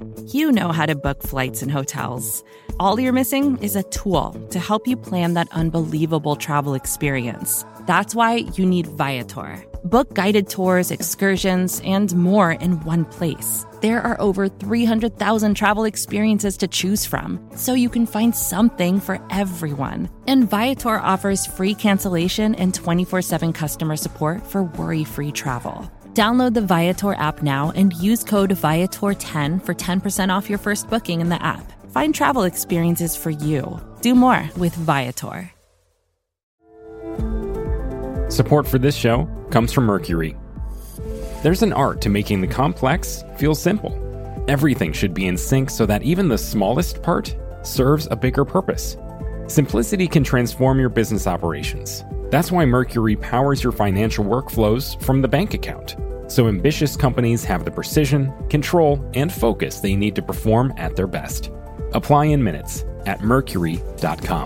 You know how to book flights and hotels. All you're missing is a tool to help you plan that unbelievable travel experience. That's why you need Viator. Book guided tours, excursions, and more in one place. There are over 300,000 travel experiences to choose from, so you can find something for everyone. And Viator offers free cancellation and 24/7 customer support for worry-free travel. Download the Viator app now and use code Viator10 for 10% off your first booking in the app. Find travel experiences for you. Do more with Viator. Support for this show comes from Mercury. There's an art to making the complex feel simple. Everything should be in sync so that even the smallest part serves a bigger purpose. Simplicity can transform your business operations. That's why Mercury powers your financial workflows from the bank account, so ambitious companies have the precision, control, and focus they need to perform at their best. Apply in minutes at mercury.com.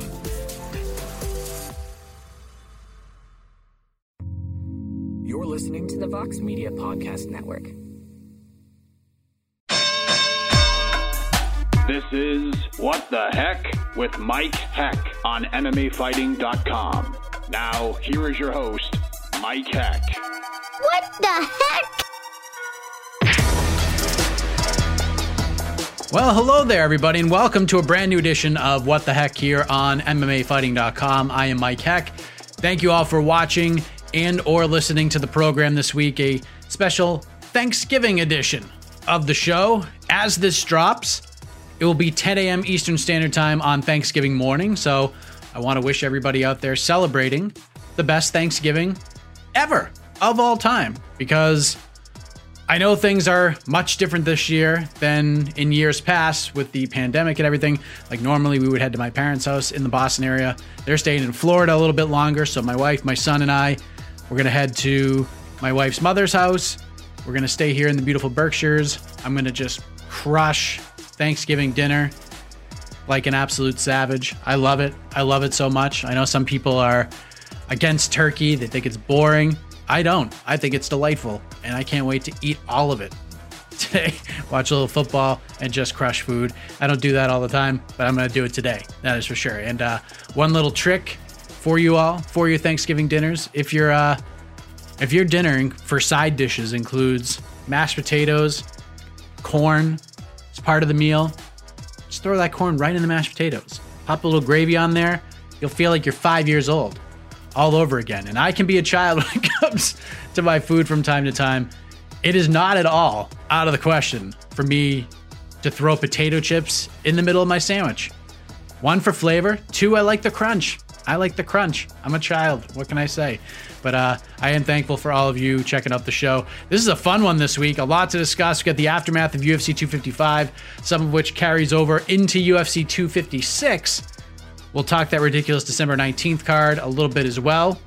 You're listening to the Vox Media Podcast Network. This is What the Heck with Mike Heck on MMAfighting.com. Now, here is your host, Mike Heck. What the heck? Well, hello there, everybody, and welcome to a brand new edition of What the Heck here on MMAfighting.com. I am Mike Heck. Thank you all for watching and or listening to the program this week, a special Thanksgiving edition of the show. As this drops, it will be 10 a.m. Eastern Standard Time on Thanksgiving morning, so I want to wish everybody out there celebrating the best Thanksgiving ever of all time, because I know things are much different this year than in years past with the pandemic and everything. Like normally we would head to my parents' house in the Boston area. They're staying in Florida a little bit longer, so my wife, my son, and I, we're going to head to my wife's mother's house. We're going to stay here in the beautiful Berkshires. I'm going to just crush Thanksgiving dinner like an absolute savage. I love it. I love it so much. I know some people are against turkey. They think it's boring. I don't. I think it's delightful, and I can't wait to eat all of it today. Watch a little football and just crush food. I don't do that all the time, but I'm going to do it today. That is for sure. And one little trick for you all for your Thanksgiving dinners: if your dinnering for side dishes includes mashed potatoes, corn as part of the meal, just throw that corn right in the mashed potatoes. Pop a little gravy on there. You'll feel like you're 5 years old all over again. And I can be a child when it comes to my food from time to time. It is not at all out of the question for me to throw potato chips in the middle of my sandwich. One, for flavor. Two, I like the crunch. I'm a child. What can I say? But I am thankful for all of you checking out the show. This is a fun one this week. A lot to discuss. We've got the aftermath of UFC 255, some of which carries over into UFC 256. We'll talk that ridiculous December 19th card a little bit as well.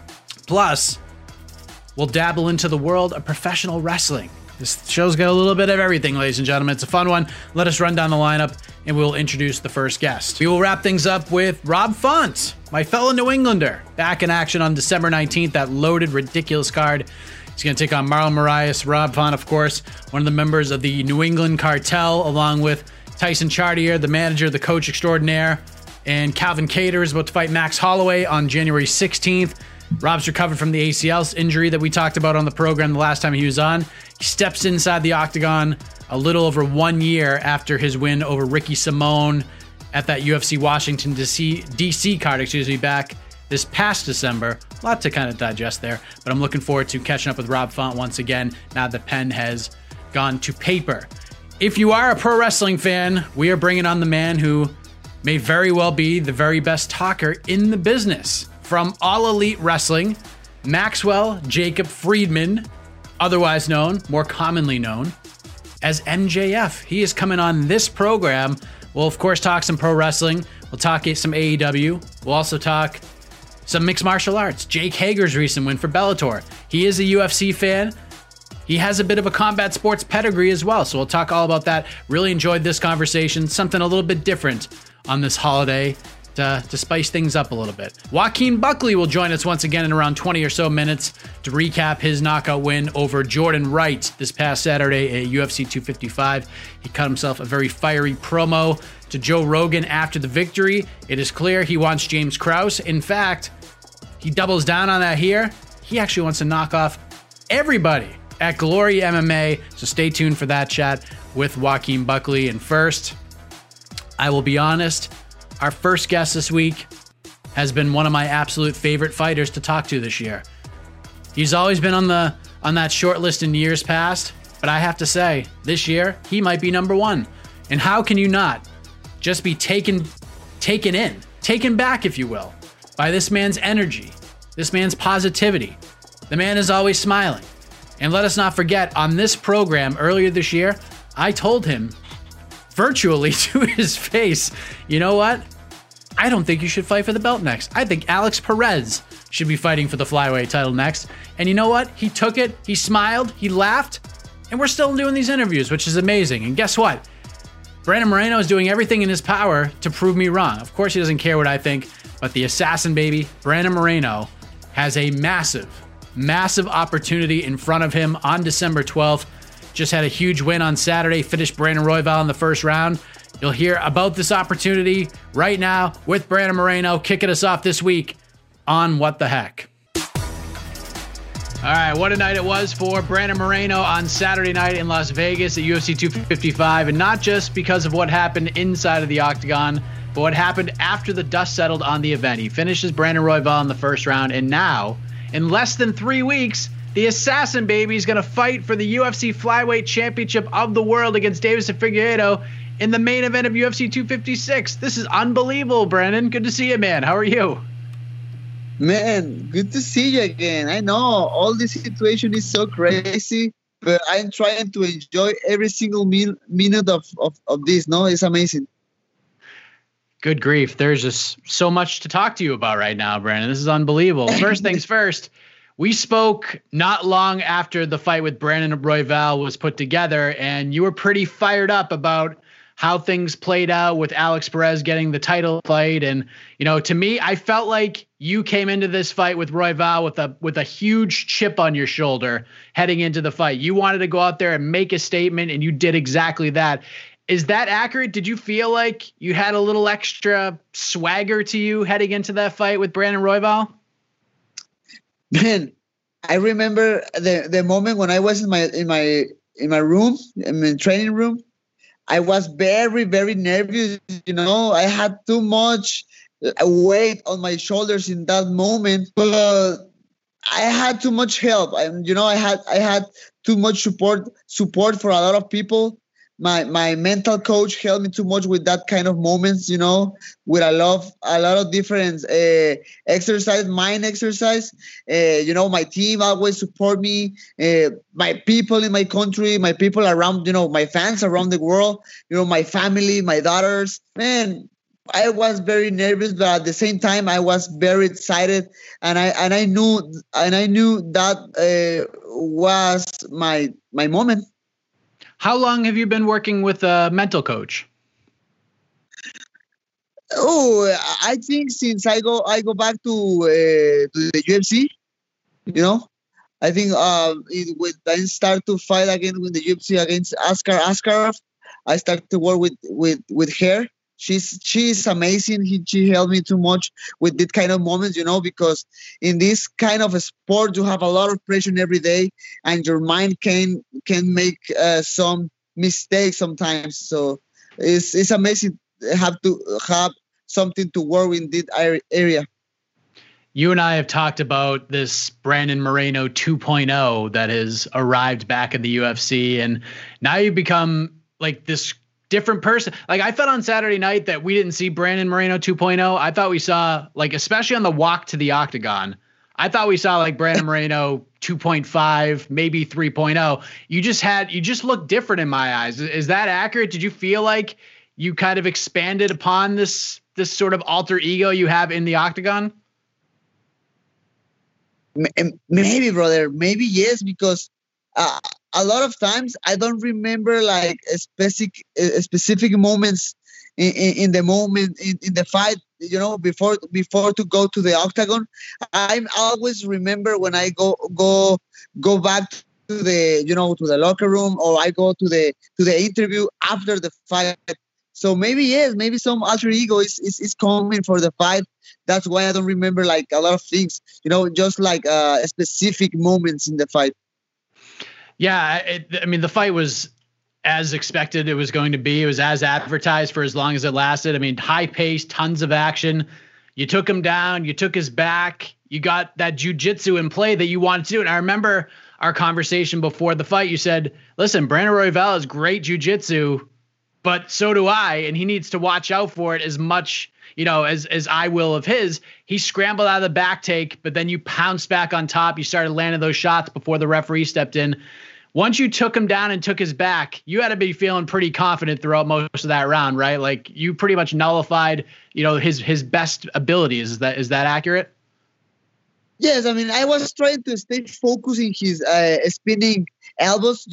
Plus, we'll dabble into the world of professional wrestling. This show's got a little bit of everything, ladies and gentlemen. It's a fun one. Let us run down the lineup, and we'll introduce the first guest. We will wrap things up with Rob Font, my fellow New Englander, back in action on December 19th, that loaded, ridiculous card. He's going to take on Marlon Moraes. Rob Font, of course, one of the members of the New England Cartel, along with Tyson Chartier, the manager, the coach extraordinaire, and Calvin Kattar is about to fight Max Holloway on January 16th. Rob's recovered from the ACL injury that we talked about on the program the last time he was on. He steps inside the octagon a little over 1 year after his win over Ricky Simone at that UFC Washington DC card, back this past December. A lot to kind of digest there, but I'm looking forward to catching up with Rob Font once again now that pen has gone to paper. If you are a pro wrestling fan, we are bringing on the man who may very well be the very best talker in the business. From All Elite Wrestling, Maxwell Jacob Friedman, otherwise known, more commonly known, as MJF. He is coming on this program. We'll, of course, talk some pro wrestling. We'll talk some AEW. We'll also talk some mixed martial arts. Jake Hager's recent win for Bellator. He is a UFC fan. He has a bit of a combat sports pedigree as well, so we'll talk all about that. Really enjoyed this conversation. Something a little bit different on this holiday. to spice things up a little bit. Joaquin Buckley will join us once again in around 20 or so minutes to recap his knockout win over Jordan Wright this past Saturday at UFC 255. He cut himself a very fiery promo to Joe Rogan after the victory. It is clear he wants James Krause. In fact, he doubles down on that here. He actually wants to knock off everybody at Glory MMA. So stay tuned for that chat with Joaquin Buckley. And first, I will be honest, our first guest this week has been one of my absolute favorite fighters to talk to this year. He's always been on that short list in years past, but I have to say, this year, he might be number one. And how can you not just be taken back, if you will, by this man's energy, this man's positivity? The man is always smiling. And let us not forget, on this program earlier this year, I told him virtually to his face, you know what? I don't think you should fight for the belt next. I think Alex Perez should be fighting for the flyweight title next. And you know what? He took it, he smiled, he laughed, and we're still doing these interviews, which is amazing. And guess what? Brandon Moreno is doing everything in his power to prove me wrong. Of course, he doesn't care what I think, but the assassin baby, Brandon Moreno, has a massive opportunity in front of him on December 12th. Just had a huge win on Saturday, finished Brandon Royval in the first round. You'll hear about this opportunity right now with Brandon Moreno kicking us off this week on What the Heck. All right, what a night it was for Brandon Moreno on Saturday night in Las Vegas at UFC 255, and not just because of what happened inside of the octagon, but what happened after the dust settled on the event. He finishes Brandon Royval in the first round, and now, in less than 3 weeks, the assassin baby is going to fight for the UFC Flyweight Championship of the World against Deiveson Figueiredo in the main event of UFC 256. This is unbelievable, Brandon. Good to see you, man. How are you? Man, good to see you again. I know all this situation is so crazy, but I'm trying to enjoy every single minute of this. No, it's amazing. Good grief. There's just so much to talk to you about right now, Brandon. This is unbelievable. First things first, we spoke not long after the fight with Brandon Royval was put together, and you were pretty fired up about how things played out with Alex Perez getting the title fight. And, you know, to me, I felt like you came into this fight with Royval with a huge chip on your shoulder heading into the fight. You wanted to go out there and make a statement, and you did exactly that. Is that accurate? Did you feel like you had a little extra swagger to you heading into that fight with Brandon Royval? Man, I remember the moment when I was in my room, in my training room. I was very, very nervous. You know, I had too much weight on my shoulders in that moment, but I had too much help. I had too much support for a lot of people. My mental coach helped me too much with that kind of moments, you know, with a lot of different exercise, mind exercise. You know, my team always support me. My people in my country, my people around, you know, my fans around the world, you know, my family, my daughters. Man, I was very nervous, but at the same time, I was very excited, and I knew that was my moment. How long have you been working with a mental coach? Oh, I think since I go back to the UFC, you know, I think when I start to fight again with the UFC against Askar Askarov, I started to work with her. She's amazing. She helped me too much with this kind of moments, you know, because in this kind of a sport, you have a lot of pressure every day, and your mind can make some mistakes sometimes. So it's amazing to have something to work in this area. You and I have talked about this Brandon Moreno 2.0 that has arrived back in the UFC, and now you become like this different person. Like, I felt on Saturday night that we didn't see Brandon Moreno 2.0. I thought we saw, like, especially on the walk to the octagon, I thought we saw like Brandon Moreno 2.5, maybe 3.0. You just looked different in my eyes. Is that accurate? Did you feel like you kind of expanded upon this sort of alter ego you have in the octagon? Maybe, brother. Maybe yes, because a lot of times I don't remember like specific moments in the moment in the fight. before to go to the octagon. I always remember when I go back to the to the locker room, or I go to the interview after the fight. So maybe some alter ego is coming for the fight. That's why I don't remember like a lot of things, just like specific moments in the fight. Yeah, the fight was as expected it was going to be. It was as advertised for as long as it lasted. I mean, high pace, tons of action. You took him down, you took his back, you got that jiu-jitsu in play that you wanted to do. And I remember our conversation before the fight. You said, listen, Brandon Royval is great jiu-jitsu, but so do I, and he needs to watch out for it as much, as I will of his. He scrambled out of the back take, but then you pounced back on top. You started landing those shots before the referee stepped in. Once you took him down and took his back, you had to be feeling pretty confident throughout most of that round, right? Like you pretty much nullified, his best abilities. Is that accurate? Yes, I was trying to stay focused in his spinning elbows.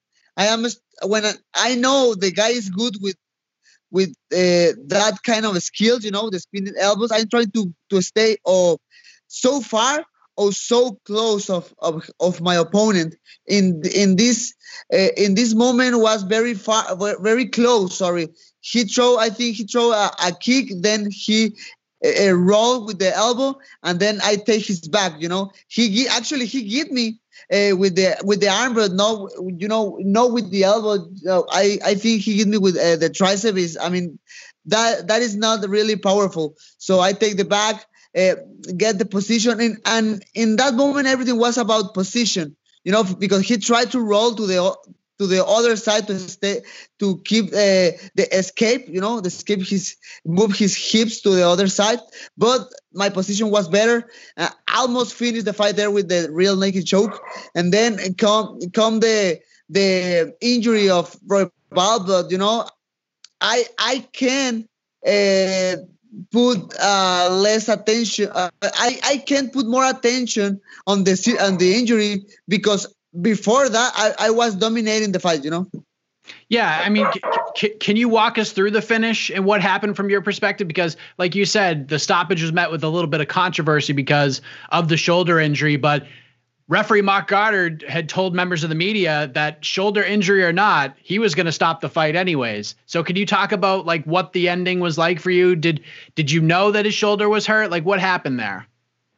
I know the guy is good with that kind of skills, the spinning elbows. I'm trying to stay so far or so close of my opponent. In this moment was very far, very close. Sorry, I think he throw a kick, then he roll with the elbow, and then I take his back. He hit me with the arm, but no with the elbow. I think he hit me with the triceps. That is not really powerful. So I take the back, get the position, and in that moment everything was about position. Because he tried to roll to the other side to keep the escape. Move his hips to the other side. But my position was better. I almost finished the fight there with the real naked choke, and then come the injury of Royval. But I can put less attention. I can put more attention on the injury, because before that I was dominating the fight. Yeah, can you walk us through the finish and what happened from your perspective? Because like you said, the stoppage was met with a little bit of controversy because of the shoulder injury, but referee Marc Goddard had told members of the media that shoulder injury or not, he was going to stop the fight anyways. So could you talk about like what the ending was like for you? Did you know that his shoulder was hurt? Like what happened there?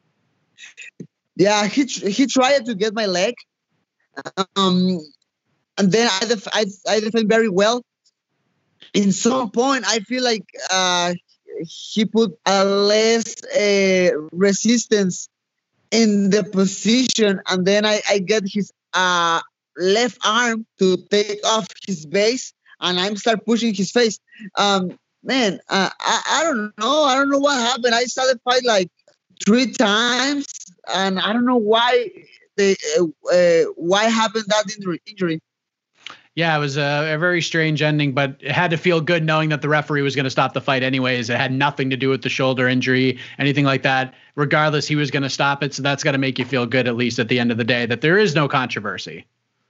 Yeah, he tried to get my leg. And then I defend very well. In some point, I feel like he put a less resistance in the position, and then I get his left arm to take off his base, and I'm start pushing his face. I don't know. I don't know what happened. I started fight like 3 times, and I don't know why happened that injury. Yeah, it was a very strange ending, but it had to feel good knowing that the referee was going to stop the fight anyways. It had nothing to do with the shoulder injury, anything like that. Regardless, he was going to stop it. So that's got to make you feel good, at least at the end of the day, that there is no controversy.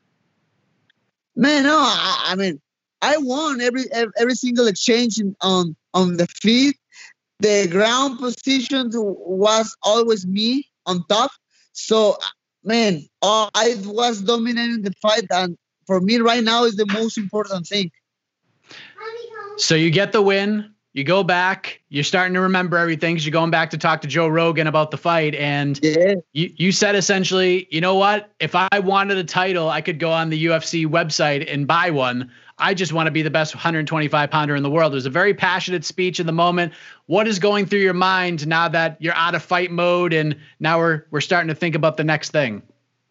Man, no, I won every single exchange on the feet. The ground position was always me on top. So, man, I was dominating the fight, and for me right now is the most important thing. So you get the win, you go back, you're starting to remember everything because you're going back to talk to Joe Rogan about the fight. And you said essentially, you know what, if I wanted a title, I could go on the UFC website and buy one. I just want to be the best 125 pounder in the world. It was a very passionate speech in the moment. What is going through your mind now that you're out of fight mode and now we're starting to think about the next thing?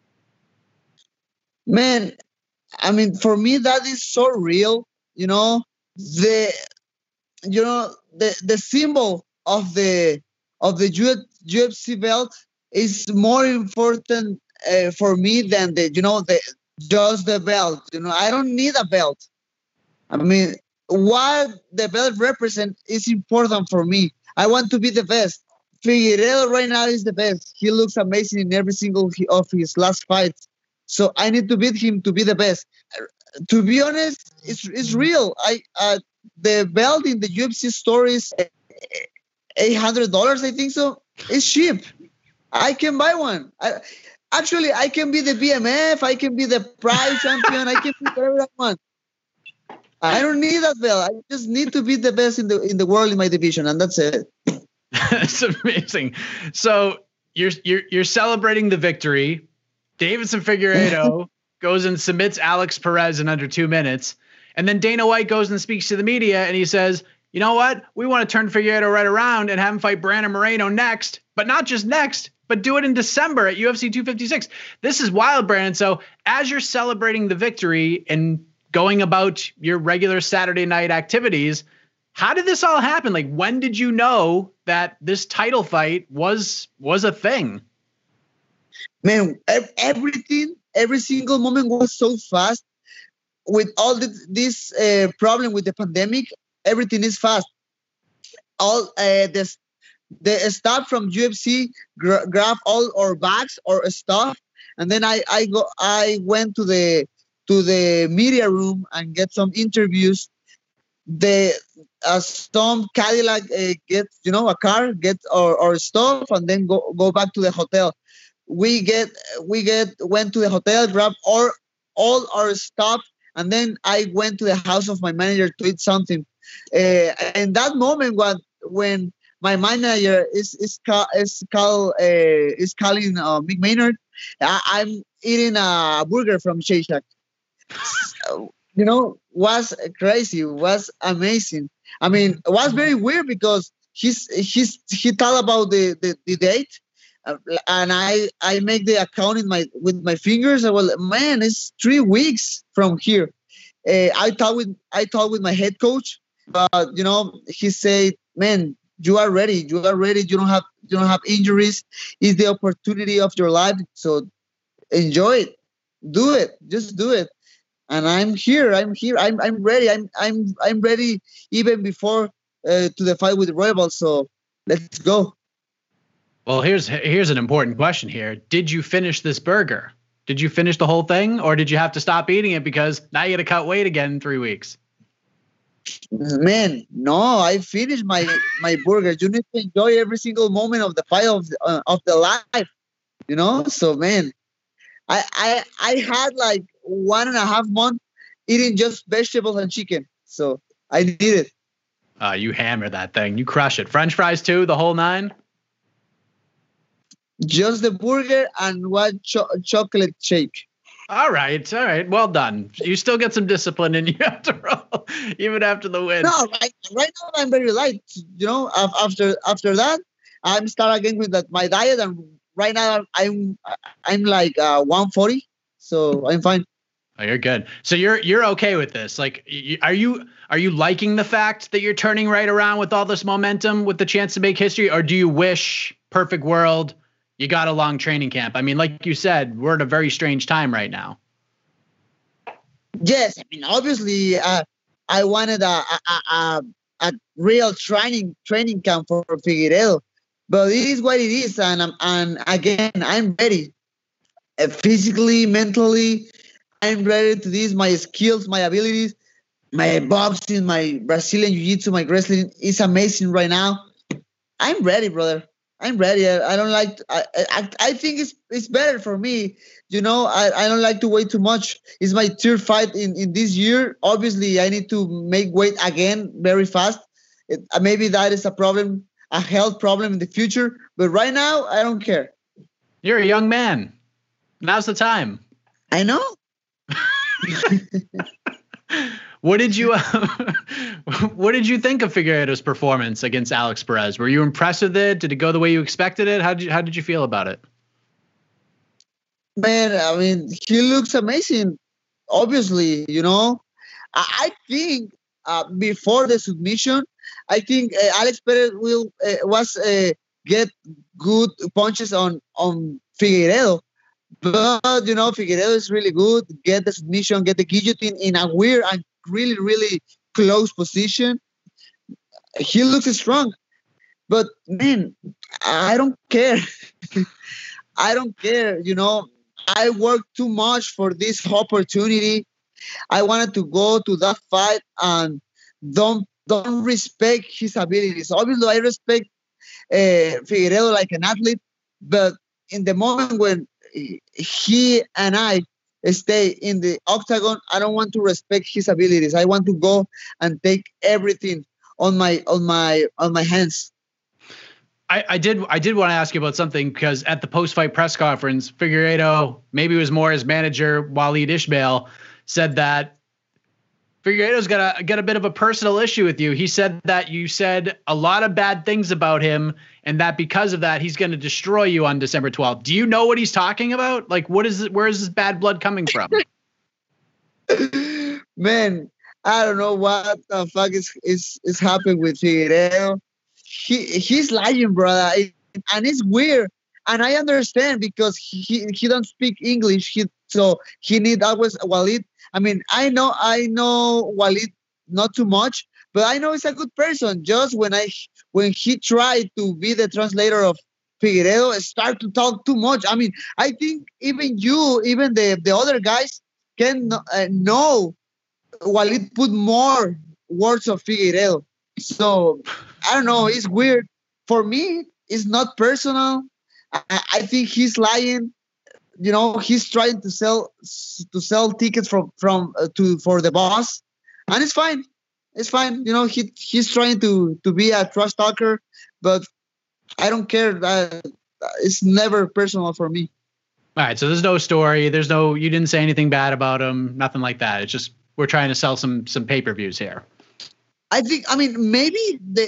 Man, for me, that is so real. The symbol of the UFC belt is more important for me than just the belt. I don't need a belt. What the belt represents is important for me. I want to be the best. Figueiredo right now is the best. He looks amazing in every single of his last fights. So I need to beat him to be the best. To be honest, it's real. The belt in the UFC stories $800, I think so. It's cheap. I can buy one. Actually, I can be the BMF. I can be the Pride champion. I can be whatever I want. I don't need that belt. I just need to be the best in the world in my division, and that's it. That's amazing. So you're celebrating the victory. Deiveson Figueiredo goes and submits Alex Perez in under 2 minutes, and then Dana White goes and speaks to the media, and he says, "You know what? We want to turn Figueiredo right around and have him fight Brandon Moreno next, but not just next, but do it in December at UFC 256." This is wild, Brandon. So as you're celebrating the victory and going about your regular Saturday night activities, how did this all happen? Like, when did you know that this title fight was a thing? Man, everything, every single moment was so fast. With all this problem with the pandemic, everything is fast. All the staff from UFC grab all our bags or stuff, and then I went to the media room and get some interviews. Some Cadillac gets a car, gets our stuff, and then go back to the hotel. We went to the hotel, grab all our stuff, and then I went to the house of my manager to eat something. And that moment when my manager is calling Mick Maynard, I'm eating a burger from Shake Shack. Was crazy, was amazing. I mean, it was very weird because he thought about the date, and I make the account with my fingers. Well, man, it's 3 weeks from here. I talked with my head coach, but he said, "Man, you are ready. You are ready. You don't have injuries. It's the opportunity of your life. So enjoy it. Do it. Just do it." And I'm here. I'm ready. I'm ready even before to the fight with Royval. So let's go. Well, here's an important question here. Did you finish this burger? Did you finish the whole thing, or did you have to stop eating it because now you got to cut weight again in 3 weeks? Man, no, I finished my burger. You need to enjoy every single moment of the fight of the life, So, man, I had like 1.5 months eating just vegetables and chicken. So I need it. You hammer that thing. You crush it. French fries too, the whole 9? Just the burger and one chocolate shake. All right. Well done. You still get some discipline in you after all, even after the win. No, right now I'm very light. After that, I'm start again with my diet, and right now I'm like 140, so I'm fine. Oh, you're good. So you're okay with this? Like, are you liking the fact that you're turning right around with all this momentum, with the chance to make history, or do you wish, perfect world, you got a long training camp? I mean, like you said, we're at a very strange time right now. Yes, I mean, obviously, I wanted a real training camp for Figueiredo, but it is what it is, and again, I'm ready, physically, mentally. I'm ready to this. My skills, my abilities, my boxing, my Brazilian Jiu-Jitsu, my wrestling is amazing right now. I'm ready, brother. I'm ready. I don't like. I think it's better for me. I don't like to wait too much. It's my third fight in this year. Obviously, I need to make weight again very fast. Maybe that is a problem, a health problem in the future. But right now, I don't care. You're a young man. Now's the time. I know. What did you think of Figueiredo's performance against Alex Perez? Were you impressed with it? Did it go the way you expected it? How did you feel about it? Man, I mean, he looks amazing. Obviously, I think before the submission, I think Alex Perez was get good punches on Figueiredo. But, Figueiredo is really good. Get the submission, get the guillotine in a weird and really, really close position. He looks strong. But, man, I don't care. I don't care, I worked too much for this opportunity. I wanted to go to that fight and don't respect his abilities. Obviously, I respect Figueiredo like an athlete, but in the moment when he and I stay in the octagon, I don't want to respect his abilities. I want to go and take everything on my hands. I did want to ask you about something, because at the post-fight press conference, Figueiredo, maybe it was more his manager, Waleed Ismail, said that Figueiredo's got a bit of a personal issue with you. He said that you said a lot of bad things about him, and that because of that, he's going to destroy you on December 12th. Do you know what he's talking about? Like, where is this bad blood coming from? Man, I don't know what the fuck is happening with Figueiredo. He's lying, brother, and it's weird. And I understand, because he don't speak English. So he need always Waleed. I mean, I know Waleed not too much, but I know he's a good person. Just when he tried to be the translator of Figueiredo, start to talk too much. I mean, I think even the other guys can know Waleed put more words of Figueiredo. So I don't know. It's weird. For me, it's not personal. I think he's lying. You know, he's trying to sell tickets for the boss, and it's fine. It's fine. You know, he's trying to be a trash talker, but I don't care. It's never personal for me. All right. So there's no story. You didn't say anything bad about him. Nothing like that. It's just, we're trying to sell some pay-per-views here. I think, maybe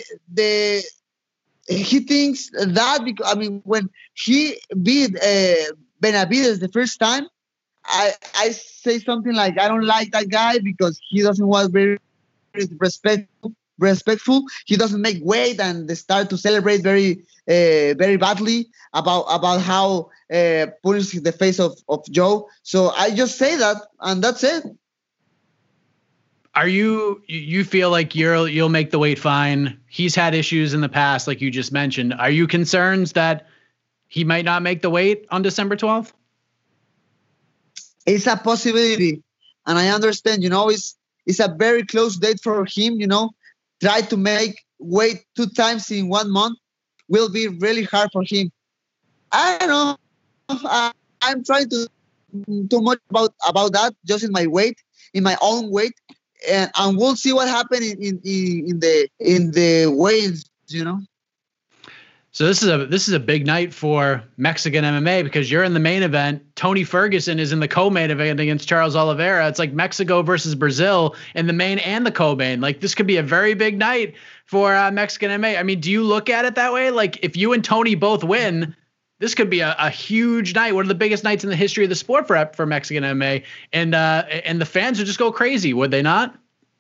he thinks that, because, when he beat Benavidez the first time, I say something like, I don't like that guy because he doesn't want very respectful. He doesn't make weight, and they start to celebrate very badly about how punishing the face of Joe. So I just say that, and that's it. Are you feel like you'll make the weight fine? He's had issues in the past, like you just mentioned. Are you concerned that he might not make the weight on December 12th? It's a possibility, and I understand. You know, it's a very close date for him. You know, try to make weight 2 times in 1 month will be really hard for him. I don't know. I'm trying to too much about that, just in my own weight. And we'll see what happened in the weigh-ins, you know. So this is a big night for Mexican MMA, because you're in the main event. Tony Ferguson is in the co-main event against Charles Oliveira. It's like Mexico versus Brazil in the main and the co-main. Like, this could be a very big night for Mexican MMA. I mean, do you look at it that way? Like, if you and Tony both win, this could be a huge night, one of the biggest nights in the history of the sport for Mexican MMA, and the fans would just go crazy, would they not?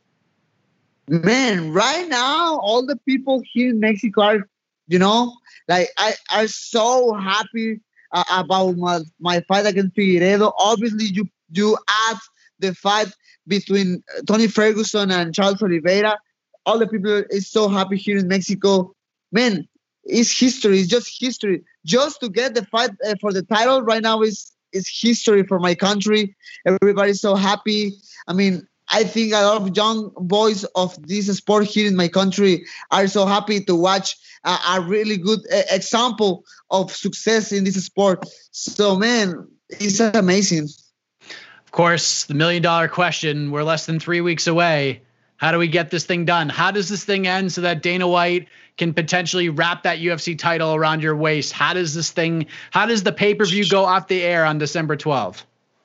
Man, right now, all the people here in Mexico are, you know, like, are so happy about my fight against Figueiredo. Obviously, you add the fight between Tony Ferguson and Charles Oliveira. All the people is so happy here in Mexico. Man, it's history. It's just history. Just to get the fight for the title right now is history for my country. Everybody's so happy. I mean, I think a lot of young boys of this sport here in my country are so happy to watch a really good example of success in this sport. So, man, it's amazing. Of course, the $1 million question, we're less than 3 weeks away. How do we get this thing done? How does this thing end so that Dana White can potentially wrap that UFC title around your waist? How does the pay-per-view go off the air on December 12th?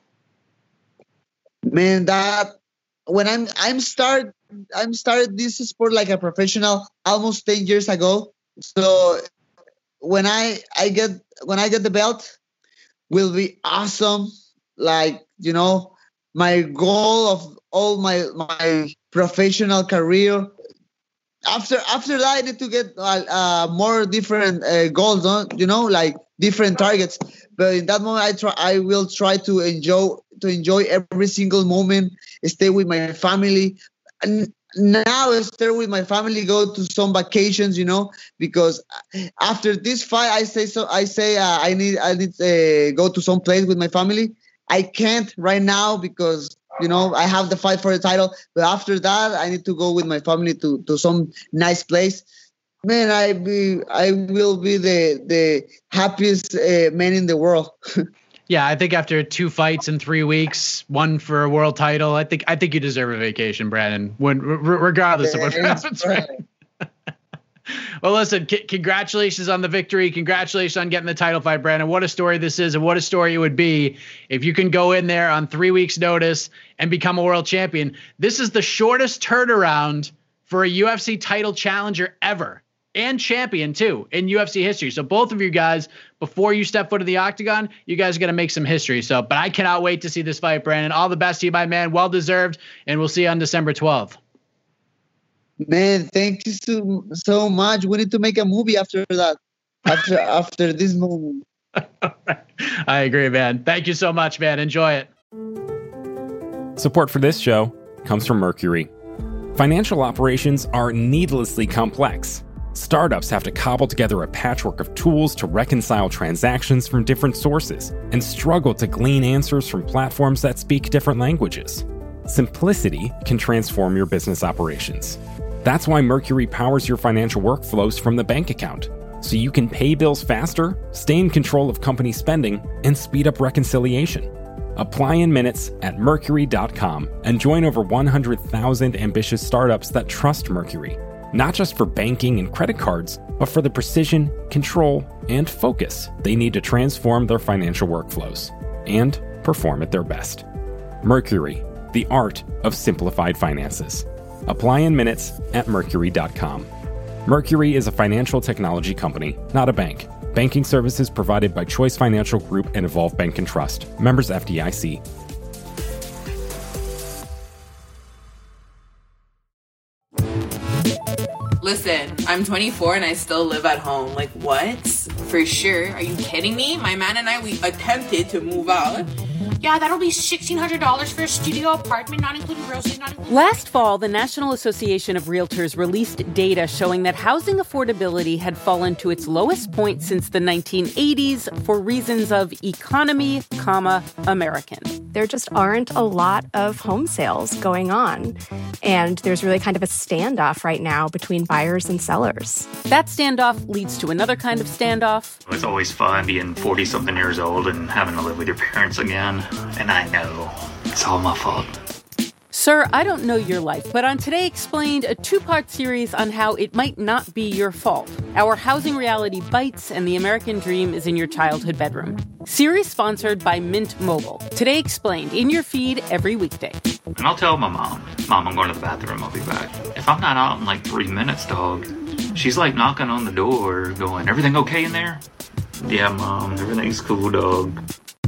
Man, when I'm started this sport like a professional almost 10 years ago. So when I get the belt, will be awesome. Like, you know, my goal of all my professional career. After that, I need to get more different goals, you know, like different targets. But in that moment, I will try to enjoy every single moment. Stay with my family, and now I stay with my family. Go to some vacations, you know, because after this fight, I say I need to go to some place with my family. I can't right now because, you know, I have the fight for the title. But after that, I need to go with my family to some nice place. Man, I will be the happiest man in the world. Yeah, I think after 2 fights in 3 weeks, one for a world title, I think you deserve a vacation, Brandon. Regardless of what happens. Right. Well, listen, congratulations on the victory. Congratulations on getting the title fight, Brandon. What a story this is, and what a story it would be if you can go in there on 3 weeks' notice and become a world champion. This is the shortest turnaround for a UFC title challenger ever, and champion too, in UFC history. So both of you guys, before you step foot in the octagon, you guys are going to make some history. But I cannot wait to see this fight, Brandon. All the best to you, my man. Well deserved, and we'll see you on December 12th. Man, thank you so much. We need to make a movie after that. After this moment. I agree, man. Thank you so much, man. Enjoy it. Support for this show comes from Mercury. Financial operations are needlessly complex. Startups have to cobble together a patchwork of tools to reconcile transactions from different sources and struggle to glean answers from platforms that speak different languages. Simplicity can transform your business operations. That's why Mercury powers your financial workflows from the bank account, so you can pay bills faster, stay in control of company spending, and speed up reconciliation. Apply in minutes at Mercury.com and join over 100,000 ambitious startups that trust Mercury, not just for banking and credit cards, but for the precision, control, and focus they need to transform their financial workflows and perform at their best. Mercury, the art of simplified finances. Apply in minutes at Mercury.com. Mercury is a financial technology company, not a bank. Banking services provided by Choice Financial Group and Evolve Bank and Trust. Members FDIC. Listen, I'm 24 and I still live at home. Like, what? For sure. Are you kidding me? My man and I, we attempted to move out. Yeah, that'll be $1,600 for a studio apartment, not including groceries, not including... Last fall, the National Association of Realtors released data showing that housing affordability had fallen to its lowest point since the 1980s for reasons of economy, American. There just aren't a lot of home sales going on. And there's really kind of a standoff right now between buyers and sellers. That standoff leads to another kind of standoff. It's always fun being 40-something years old and having to live with your parents again. And I know it's all my fault. Sir, I don't know your life, but on Today Explained, a 2-part series on how it might not be your fault. Our housing reality bites and the American dream is in your childhood bedroom. Series sponsored by Mint Mobile. Today Explained, in your feed every weekday. And I'll tell my mom, I'm going to the bathroom, I'll be back. If I'm not out in like 3 minutes, dog, she's like knocking on the door going, everything okay in there? Yeah, Mom, everything's cool, dog.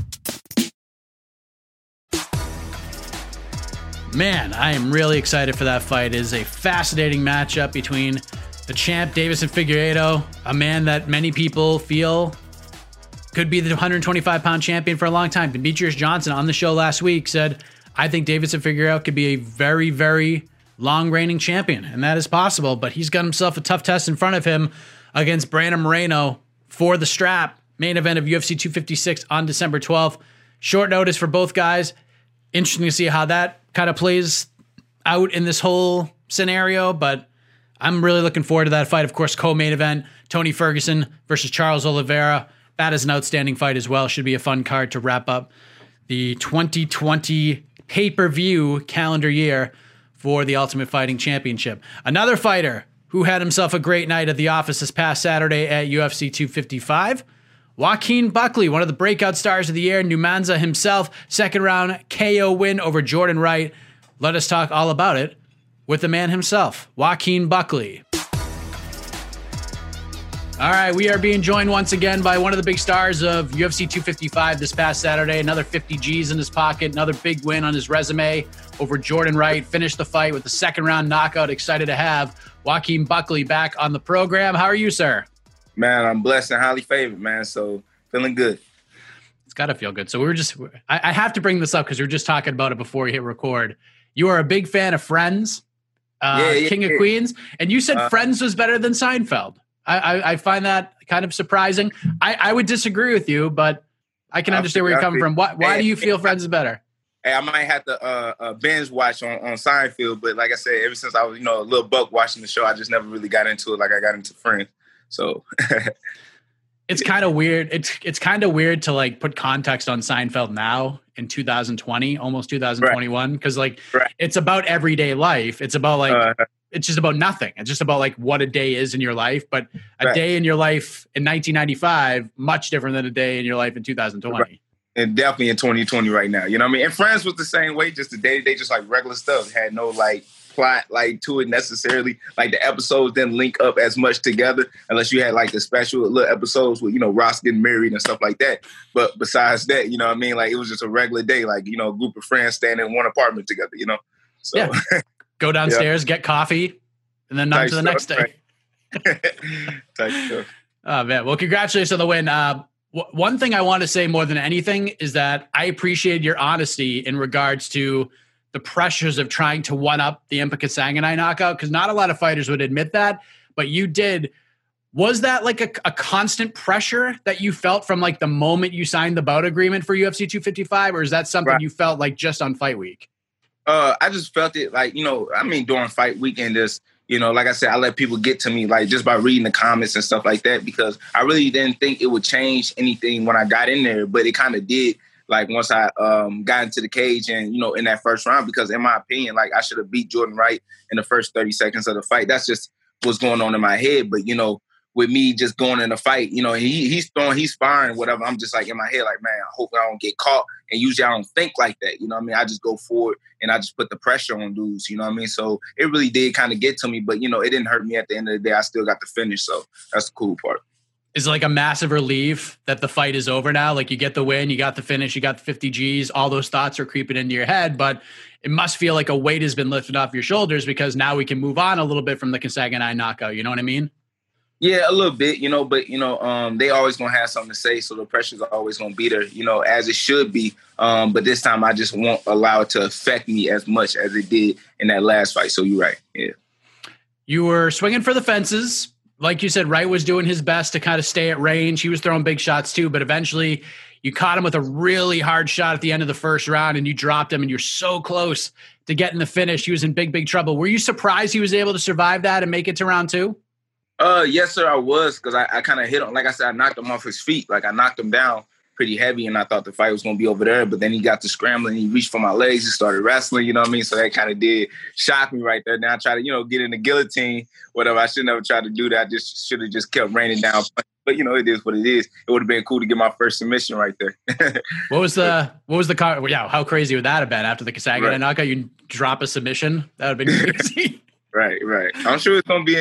Man, I am really excited for that fight. It is a fascinating matchup between the champ, Deiveson Figueiredo, a man that many people feel could be the 125-pound champion for a long time. Demetrius Johnson on the show last week said, I think Deiveson Figueiredo could be a very, very long-reigning champion, and that is possible, but he's got himself a tough test in front of him against Brandon Moreno for the strap. Main event of UFC 256 on December 12th. Short notice for both guys. Interesting to see how that kind of plays out in this whole scenario, but I'm really looking forward to that fight. Of course, co-main event, Tony Ferguson versus Charles Oliveira. That is an outstanding fight as well. Should be a fun card to wrap up the 2020 pay-per-view calendar year for the Ultimate Fighting Championship. Another fighter who had himself a great night at the office this past Saturday at UFC 255, Joaquin Buckley, one of the breakout stars of the year, Numanza himself, second round KO win over Jordan Wright. Let us talk all about it with the man himself, Joaquin Buckley. All right, we are being joined once again by one of the big stars of UFC 255 this past Saturday. Another 50 G's in his pocket, another big win on his resume over Jordan Wright. Finished the fight with the second round knockout. Excited to have Joaquin Buckley back on the program. How are you, sir? Man, I'm blessed and highly favored, man. So feeling good. It's got to feel good. So I have to bring this up because we were just talking about it before we hit record. You are a big fan of Friends, King of Queens, and you said Friends was better than Seinfeld. I find that kind of surprising. I would disagree with you, but I can understand where you're coming from. Why do you feel Friends is better? Hey, I might have to binge watch on Seinfeld, but like I said, ever since I was, a little buck watching the show, I just never really got into it like I got into Friends. So it's kind of weird. It's kind of weird to like put context on Seinfeld now in 2020, almost 2021, because it's about everyday life. It's about like it's just about nothing. It's just about like what a day is in your life. But a day in your life in 1995, much different than a day in your life in 2020. Right. And definitely in 2020 right now. You know what I mean? And Friends was the same way, just the day-to-day, just like regular stuff. It had no like plot like to it necessarily. Like the episodes didn't link up as much together unless you had like the special little episodes with, Ross getting married and stuff like that. But besides that, you know what I mean? Like it was just a regular day, like, a group of friends staying in one apartment together, So yeah. Go downstairs, get coffee, and then on to the next day. Type stuff. Oh, man. Well, congratulations on the win. One thing I want to say more than anything is that I appreciate your honesty in regards to the pressures of trying to one-up the Impa Kasanganay knockout, because not a lot of fighters would admit that, but you did. Was that like a constant pressure that you felt from like the moment you signed the bout agreement for UFC 255, or is that something you felt like just on fight week? I just felt it like, during fight weekend, just, like I said, I let people get to me like just by reading the comments and stuff like that, because I really didn't think it would change anything when I got in there, but it kind of did. Like once I got into the cage and, in that first round, because in my opinion, like I should have beat Jordan Wright in the first 30 seconds of the fight. That's just what's going on in my head. But, with me just going in the fight, he's throwing, he's sparring, whatever. I'm just like in my head, like, man, I hope I don't get caught. And usually I don't think like that. I just go forward and I just put the pressure on dudes. So it really did kind of get to me, but it didn't hurt me at the end of the day. I still got the finish. So that's the cool part. Is it like a massive relief that the fight is over now? Like you get the win, you got the finish, you got the 50 Gs, all those thoughts are creeping into your head, but it must feel like a weight has been lifted off your shoulders because now we can move on a little bit from the Kasanganay knockout. You know what I mean? Yeah, a little bit, but, they always going to have something to say. So the pressure's always going to be there, as it should be. But this time I just won't allow it to affect me as much as it did in that last fight. So you're right. Yeah. You were swinging for the fences. Like you said, Wright was doing his best to kind of stay at range. He was throwing big shots too, but eventually you caught him with a really hard shot at the end of the first round and you dropped him and you're so close to getting the finish. He was in big, big trouble. Were you surprised he was able to survive that and make it to round two? Yes, sir, I was, because I kind of hit him. Like I said, I knocked him off his feet. Like I knocked him down pretty heavy, and I thought the fight was going to be over there. But then he got to scrambling. He reached for my legs. He started wrestling, you know what I mean? So that kind of did shock me right there. Now I try to, get in the guillotine, whatever. I should never try to do that. I just should have just kept raining down. But, it is what it is. It would have been cool to get my first submission right there. What was the how crazy would that have been after the Kasanganay knockout? You drop a submission? That would have been crazy. Right. I'm sure it's gonna be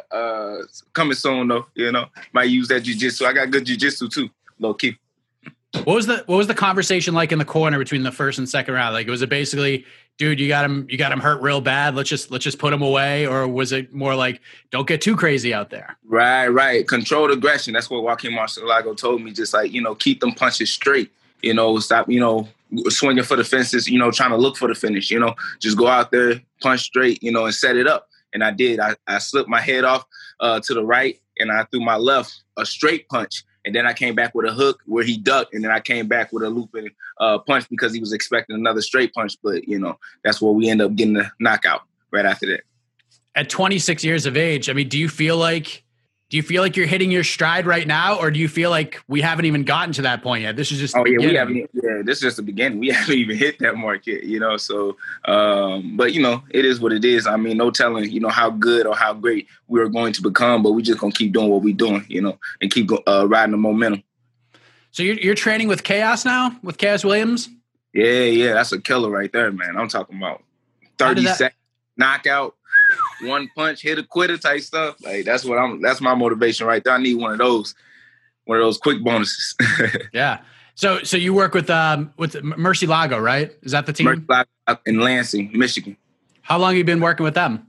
coming soon though. Might use that jiu-jitsu. I got good jiu-jitsu too, low key. What was the conversation like in the corner between the first and second round? Like, was it basically, dude, you got him hurt real bad. Let's just put him away, or was it more like, don't get too crazy out there? Right. Controlled aggression. That's what Joaquin Marcelago told me. Just like keep them punches straight. Stop. Swinging for the fences. Trying to look for the finish. Just go out there, punch straight. And set it up. And I did. I slipped my head off to the right, and I threw my left a straight punch. And then I came back with a hook where he ducked, and then I came back with a looping punch because he was expecting another straight punch. But, that's where we end up getting the knockout right after that. At 26 years of age, I mean, do you feel like you're hitting your stride right now, or do you feel like we haven't even gotten to that point yet? This is just the beginning. This is just the beginning. We haven't even hit that mark yet, So, but it is what it is. I mean, no telling, how good or how great we're going to become, but we just gonna keep doing what we're doing, and keep riding the momentum. So you're training with Chaos now, with Chaos Williams? Yeah, that's a killer right there, man. I'm talking about 30 seconds knockout. One punch, hit a quitter type stuff. Like that's my motivation right there. I need one of those quick bonuses. Yeah. So you work with Murcielago, right? Is that the team? Murcielago in Lansing, Michigan. How long have you been working with them?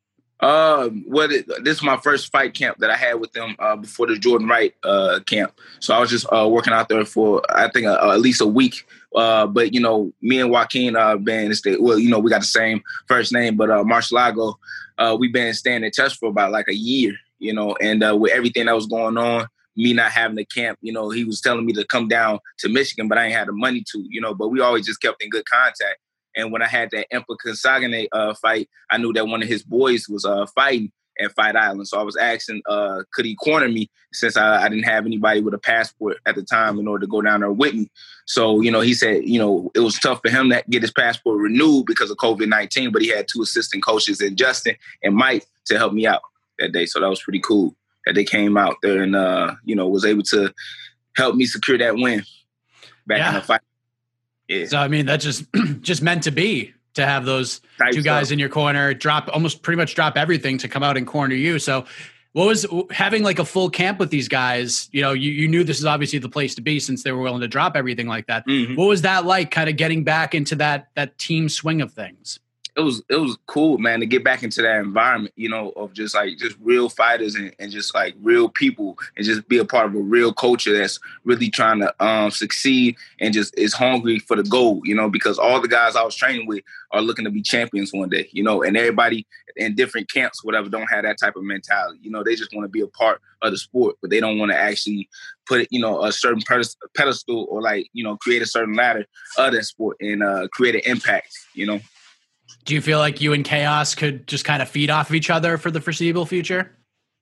This is my first fight camp that I had with them before the Jordan Wright camp. So I was just working out there for I think at least a week. But me and Joaquin been we got the same first name, but Marcelago, we've been staying in touch for about like a year. And with everything that was going on, me not having a camp, you know, he was telling me to come down to Michigan, but I ain't had the money to, you know, but we always just kept in good contact. And when I had that Impa Kasanganay fight, I knew that one of his boys was fighting at Fight Island. So I was asking, could he corner me since I didn't have anybody with a passport at the time in order to go down there with me. So, you know, he said, you know, it was tough for him to get his passport renewed because of COVID-19, but he had 2 assistant coaches in Justin and Mike to help me out that day. So that was pretty cool that they came out there and, you know, was able to help me secure that win back in the fight. Yeah. So, I mean, that's just meant to be, to have those two guys in your corner, pretty much drop everything to come out and corner you. So what was having like a full camp with these guys? You know, you knew this is obviously the place to be since they were willing to drop everything like that. Mm-hmm. What was that like, kind of getting back into that team swing of things? It was cool, man, to get back into that environment, you know, of just real fighters and just like real people and just be a part of a real culture that's really trying to succeed and just is hungry for the goal, you know, because all the guys I was training with are looking to be champions one day, you know, and everybody in different camps, whatever, don't have that type of mentality. You know, they just want to be a part of the sport, but they don't want to actually put, you know, a certain pedestal or like, you know, create a certain ladder of that sport and create an impact, you know. Do you feel like you and Chaos could just kind of feed off of each other for the foreseeable future?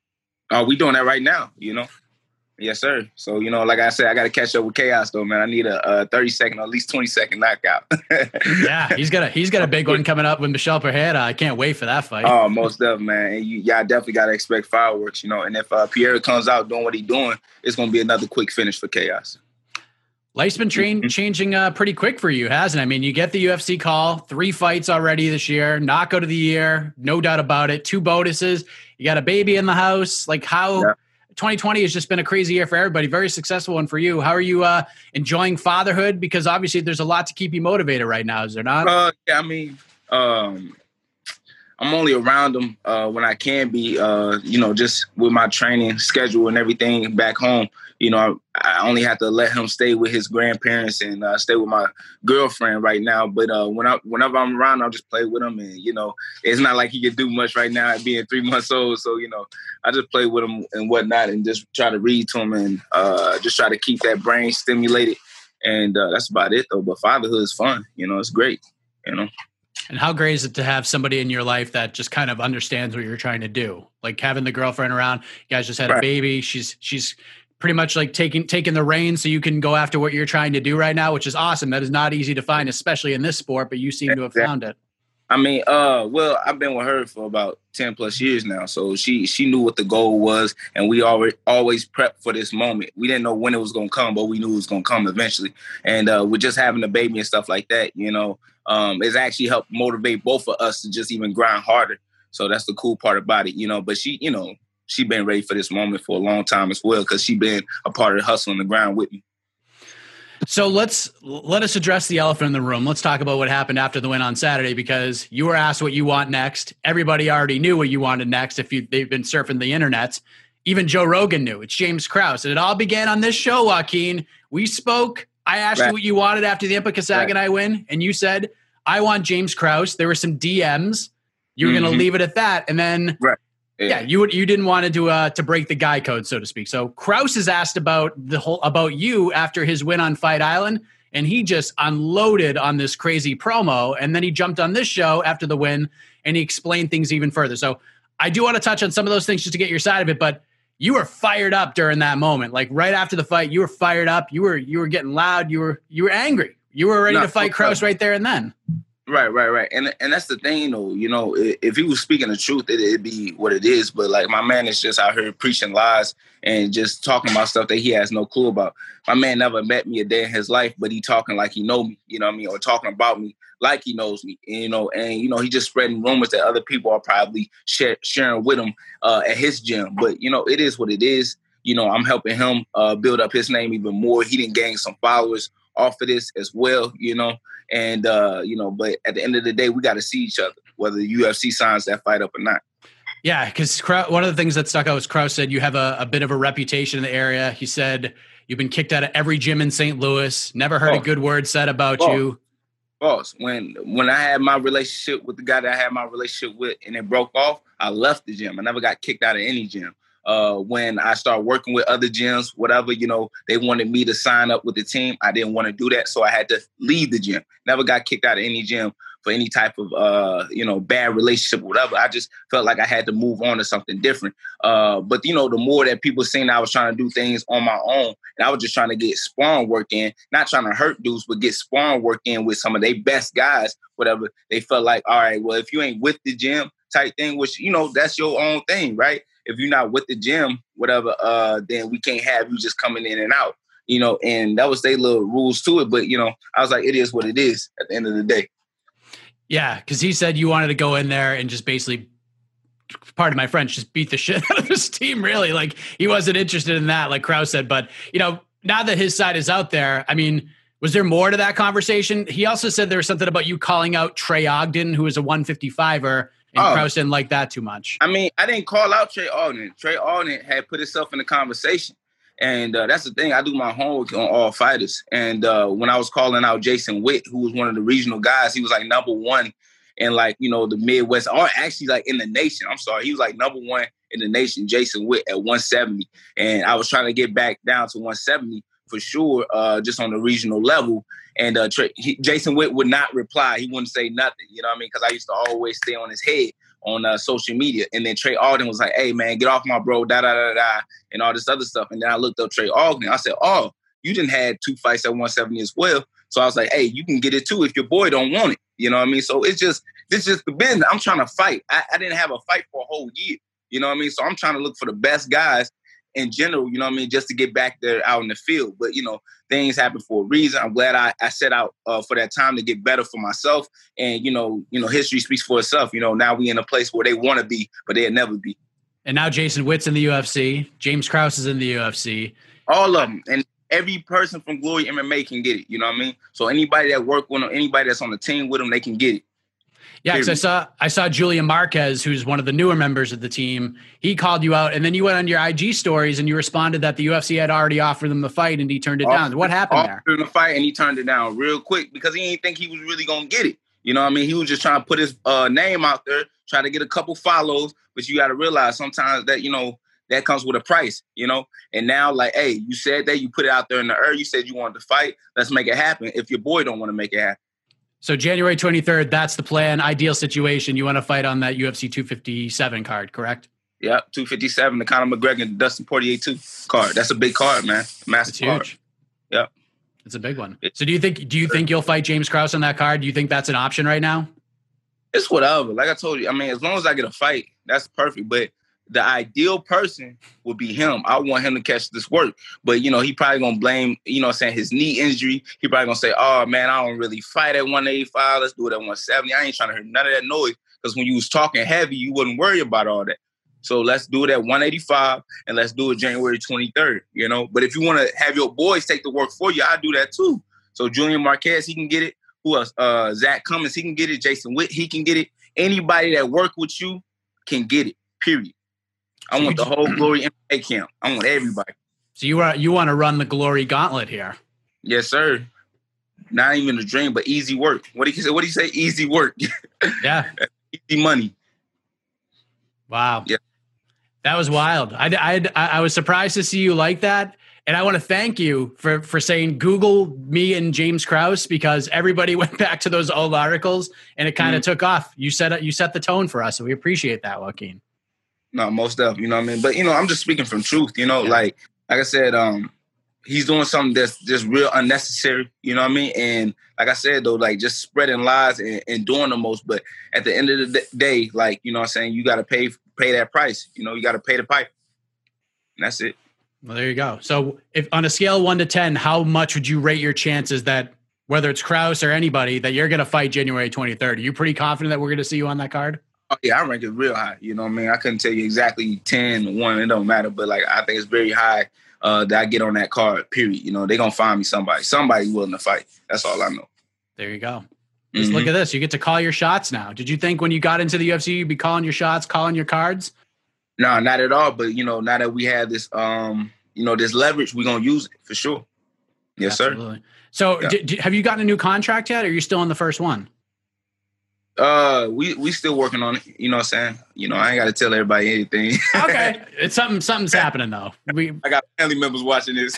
We doing that right now, you know? Yes, sir. So, you know, like I said, I got to catch up with Chaos, though, man. I need a 30-second or at least 20-second knockout. Yeah, he's got a big one coming up with Michel Pereira. I can't wait for that fight. Oh, most definitely, man. And y'all definitely got to expect fireworks, you know? And if Pereira comes out doing what he's doing, it's going to be another quick finish for Chaos. Life's been changing pretty quick for you, hasn't it? I mean, you get the UFC call, 3 fights already this year, knockout of the year, no doubt about it, 2 bonuses. You got a baby in the house. Like 2020 has just been a crazy year for everybody, very successful one for you. How are you enjoying fatherhood? Because obviously there's a lot to keep you motivated right now, is there not? Yeah, I mean, I'm only around them when I can be, you know, just with my training schedule and everything back home. You know, I only have to let him stay with his grandparents and stay with my girlfriend right now. But whenever I'm around, I'll just play with him. And, you know, it's not like he can do much right now at being 3 months old. So, you know, I just play with him and whatnot and just try to read to him and just try to keep that brain stimulated. And that's about it, though. But fatherhood is fun. You know, it's great, you know. And how great is it to have somebody in your life that just kind of understands what you're trying to do? Like having the girlfriend around, you guys just had a baby. She's pretty much like taking the reins so you can go after what you're trying to do right now, which is awesome. That is not easy to find, especially in this sport, but you seem to have found it. I mean, well, I've been with her for about 10 plus years now. So she knew what the goal was, and we always prepped for this moment. We didn't know when it was going to come, but we knew it was going to come eventually. And with just having a baby and stuff like that, you know, it's actually helped motivate both of us to just even grind harder. So that's the cool part about it, you know. But she, you know, she been ready for this moment for a long time as well because she been a part of the hustle on the ground with me. So let us address the elephant in the room. Let's talk about what happened after the win on Saturday, because you were asked what you want next. Everybody already knew what you wanted next if they've been surfing the internet. Even Joe Rogan knew. It's James Krause. And it all began on this show, Joaquin. We spoke. I asked you what you wanted after the Impa Kasanganay win, and you said, I want James Krause. There were some DMs. You were going to leave it at that. And then you didn't want to break the guy code, so to speak. So Krause is asked about you after his win on Fight Island, and he just unloaded on this crazy promo. And then he jumped on this show after the win, and he explained things even further. So I do want to touch on some of those things just to get your side of it, but you were fired up during that moment. Like right after the fight, you were fired up. You were getting loud. You were angry. You were ready to fight Krause right there and then. Right. And that's the thing, though. You know, if he was speaking the truth, it'd be what it is. But, like, my man is just out here preaching lies and just talking about stuff that he has no clue about. My man never met me a day in his life, but he talking like he know me, you know what I mean, or talking about me like he knows me, you know. And, you know, he just spreading rumors that other people are probably sharing with him at his gym. But, you know, it is what it is. You know, I'm helping him build up his name even more. He didn't gain some followers off of this as well, you know. And, you know, but at the end of the day, we got to see each other, whether the UFC signs that fight up or not. Yeah, because one of the things that stuck out was Krause said you have a bit of a reputation in the area. He said you've been kicked out of every gym in St. Louis, never heard a good word said about you. Boss, when I had my relationship with the guy that I had my relationship with and it broke off, I left the gym. I never got kicked out of any gym. When I started working with other gyms, whatever, they wanted me to sign up with the team. I didn't want to do that, so I had to leave the gym. Never got kicked out of any gym for any type of, bad relationship or whatever. I just felt like I had to move on to something different. But, the more that people seen I was trying to do things on my own, and I was just trying to get sparring work in, not trying to hurt dudes, but get sparring work in with some of their best guys, whatever, they felt like, all right, well, if you ain't with the gym type thing, which, that's your own thing, right? If you're not with the gym, whatever, then we can't have you just coming in and out, and that was their little rules to it. But, I was like, it is what it is at the end of the day. Yeah, because he said you wanted to go in there and just basically, pardon my French, just beat the shit out of this team, really. Like, he wasn't interested in that, like Krause said. But, now that his side is out there, I mean, was there more to that conversation? He also said there was something about you calling out Trey Ogden, who is a 155er. And Krause didn't like that too much. I mean, I didn't call out Trey Ogden. Trey Ogden had put himself in the conversation. And that's the thing. I do my homework on all fighters. And when I was calling out Jason Witt, who was one of the regional guys, he was like number one in the Midwest, or actually like in the nation. I'm sorry. He was like number one in the nation, Jason Witt, at 170. And I was trying to get back down to 170 for sure, just on the regional level. And Jason Witt would not reply. He wouldn't say nothing, you know what I mean? Because I used to always stay on his head on social media. And then Trey Ogden was like, hey, man, get off my bro, da-da-da-da, and all this other stuff. And then I looked up Trey Ogden. I said, oh, you didn't had 2 fights at 170 as well. So I was like, hey, you can get it too if your boy don't want it. You know what I mean? So it's just the business. I'm trying to fight. I didn't have a fight for a whole year. You know what I mean? So I'm trying to look for the best guys in general, you know what I mean, just to get back there out in the field. But, things happen for a reason. I'm glad I set out for that time to get better for myself. And, history speaks for itself. Now we in a place where they want to be, but they'll never be. And now Jason Witt's in the UFC. James Krause is in the UFC. All of them. And every person from Glory MMA can get it. You know what I mean? So anybody that work with them, anybody that's on the team with them, they can get it. Yeah, because I saw Julian Marquez, who's one of the newer members of the team. He called you out, and then you went on your IG stories and you responded that the UFC had already offered him the fight, and he turned it down. What happened there? Offered him the fight, and he turned it down real quick because he didn't think he was really gonna get it. You know what I mean? He was just trying to put his name out there, try to get a couple follows. But you got to realize sometimes that that comes with a price. And now, like, hey, you said that, you put it out there in the earth. You said you wanted to fight. Let's make it happen. If your boy don't want to make it happen. So January 23rd, that's the plan. Ideal situation. You want to fight on that UFC 257 card, correct? Yeah, 257, the Conor McGregor and Dustin Poirier 2 card. That's a big card, man. Massive card. Huge. Yeah. It's a big one. So do you think you'll fight James Krause on that card? Do you think that's an option right now? It's whatever. Like I told you, I mean, as long as I get a fight, that's perfect. But the ideal person would be him. I want him to catch this work. But, he probably going to blame, his knee injury. He probably going to say, oh, man, I don't really fight at 185. Let's do it at 170. I ain't trying to hear none of that noise. Because when you was talking heavy, you wouldn't worry about all that. So let's do it at 185, and let's do it January 23rd, But if you want to have your boys take the work for you, I'll do that too. So Julian Marquez, he can get it. Who else? Zach Cummins, he can get it. Jason Witt, he can get it. Anybody that work with you can get it, period. I want the whole Glory MMA camp. I want everybody. So you want to run the Glory Gauntlet here? Yes, sir. Not even a dream, but easy work. What do you say? Easy work. Yeah. Easy money. Wow. Yeah. That was wild. I was surprised to see you like that. And I want to thank you for saying Google me and James Krause, because everybody went back to those old articles and it kind of took off. You set the tone for us. So we appreciate that, Joaquin. No, most definitely, you know what I mean? But, I'm just speaking from truth, like I said, he's doing something that's just real unnecessary, you know what I mean? And like I said, though, like just spreading lies and doing the most. But at the end of the day, like, you know what I'm saying, you got to pay that price. You got to pay the pipe. And that's it. Well, there you go. So if on a scale of 1 to 10, how much would you rate your chances that whether it's Krause or anybody that you're going to fight January 23rd? Are you pretty confident that we're going to see you on that card? Oh, yeah, I rank it real high. You know what I mean? I couldn't tell you exactly 10, 1, it don't matter. But, like, I think it's very high that I get on that card, period. They're going to find me somebody willing to fight. That's all I know. There you go. Just look at this. You get to call your shots now. Did you think when you got into the UFC, you'd be calling your shots, calling your cards? No, not at all. But, now that we have this, this leverage, we're going to use it for sure. Yes, Absolutely. sir. So have you gotten a new contract yet, or are you still on the first one? We still working on it. You know what I'm saying? You know, I ain't got to tell everybody anything. Okay, it's something's happening though. I got family members watching this.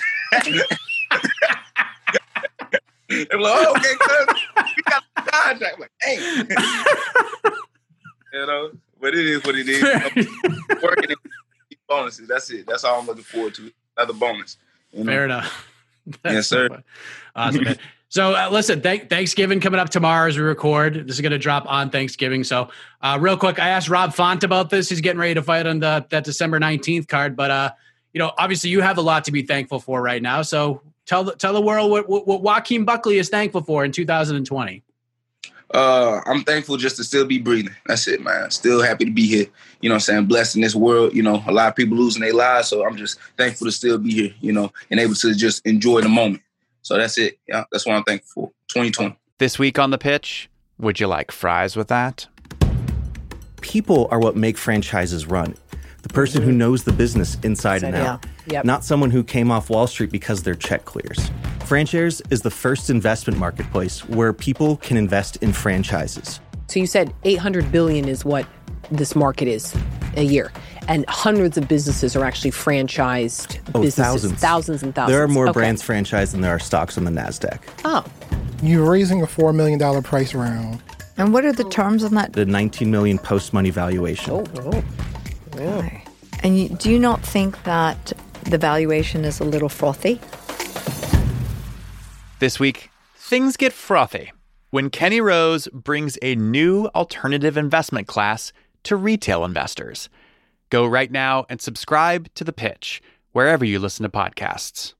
They're like, oh, okay, cuz we got the contract. I'm like, hey. You know, but it is what it is. Working in bonuses. That's it. That's all I'm looking forward to. Another bonus. You know? Fair enough. Yes, sir. Awesome. Man. So listen, Thanksgiving coming up tomorrow as we record. This is going to drop on Thanksgiving. So real quick, I asked Rob Font about this. He's getting ready to fight on that December 19th card. But, you know, obviously you have a lot to be thankful for right now. So tell the world what Joaquin Buckley is thankful for in 2020. I'm thankful just to still be breathing. That's it, man. Still happy to be here. You know what I'm saying? Blessed in this world. You know, a lot of people losing their lives. So I'm just thankful to still be here, you know, and able to just enjoy the moment. So that's it. Yeah, that's what I'm thankful for. 2020. This week on The Pitch, would you like fries with that? People are what make franchises run. The person who knows the business inside and out. Yep. Not someone who came off Wall Street because their check clears. FranShares is the first investment marketplace where people can invest in franchises. So you said $800 billion is what this market is a year. And hundreds of businesses are actually franchised businesses. Thousands and thousands. There are more brands franchised than there are stocks on the NASDAQ. Oh. You're raising a $4 million price round. And what are the terms on that? The $19 million post-money valuation. Oh. Okay. And do you not think that the valuation is a little frothy? This week, things get frothy when Kenny Rose brings a new alternative investment class to retail investors. Go right now and subscribe to The Pitch, wherever you listen to podcasts.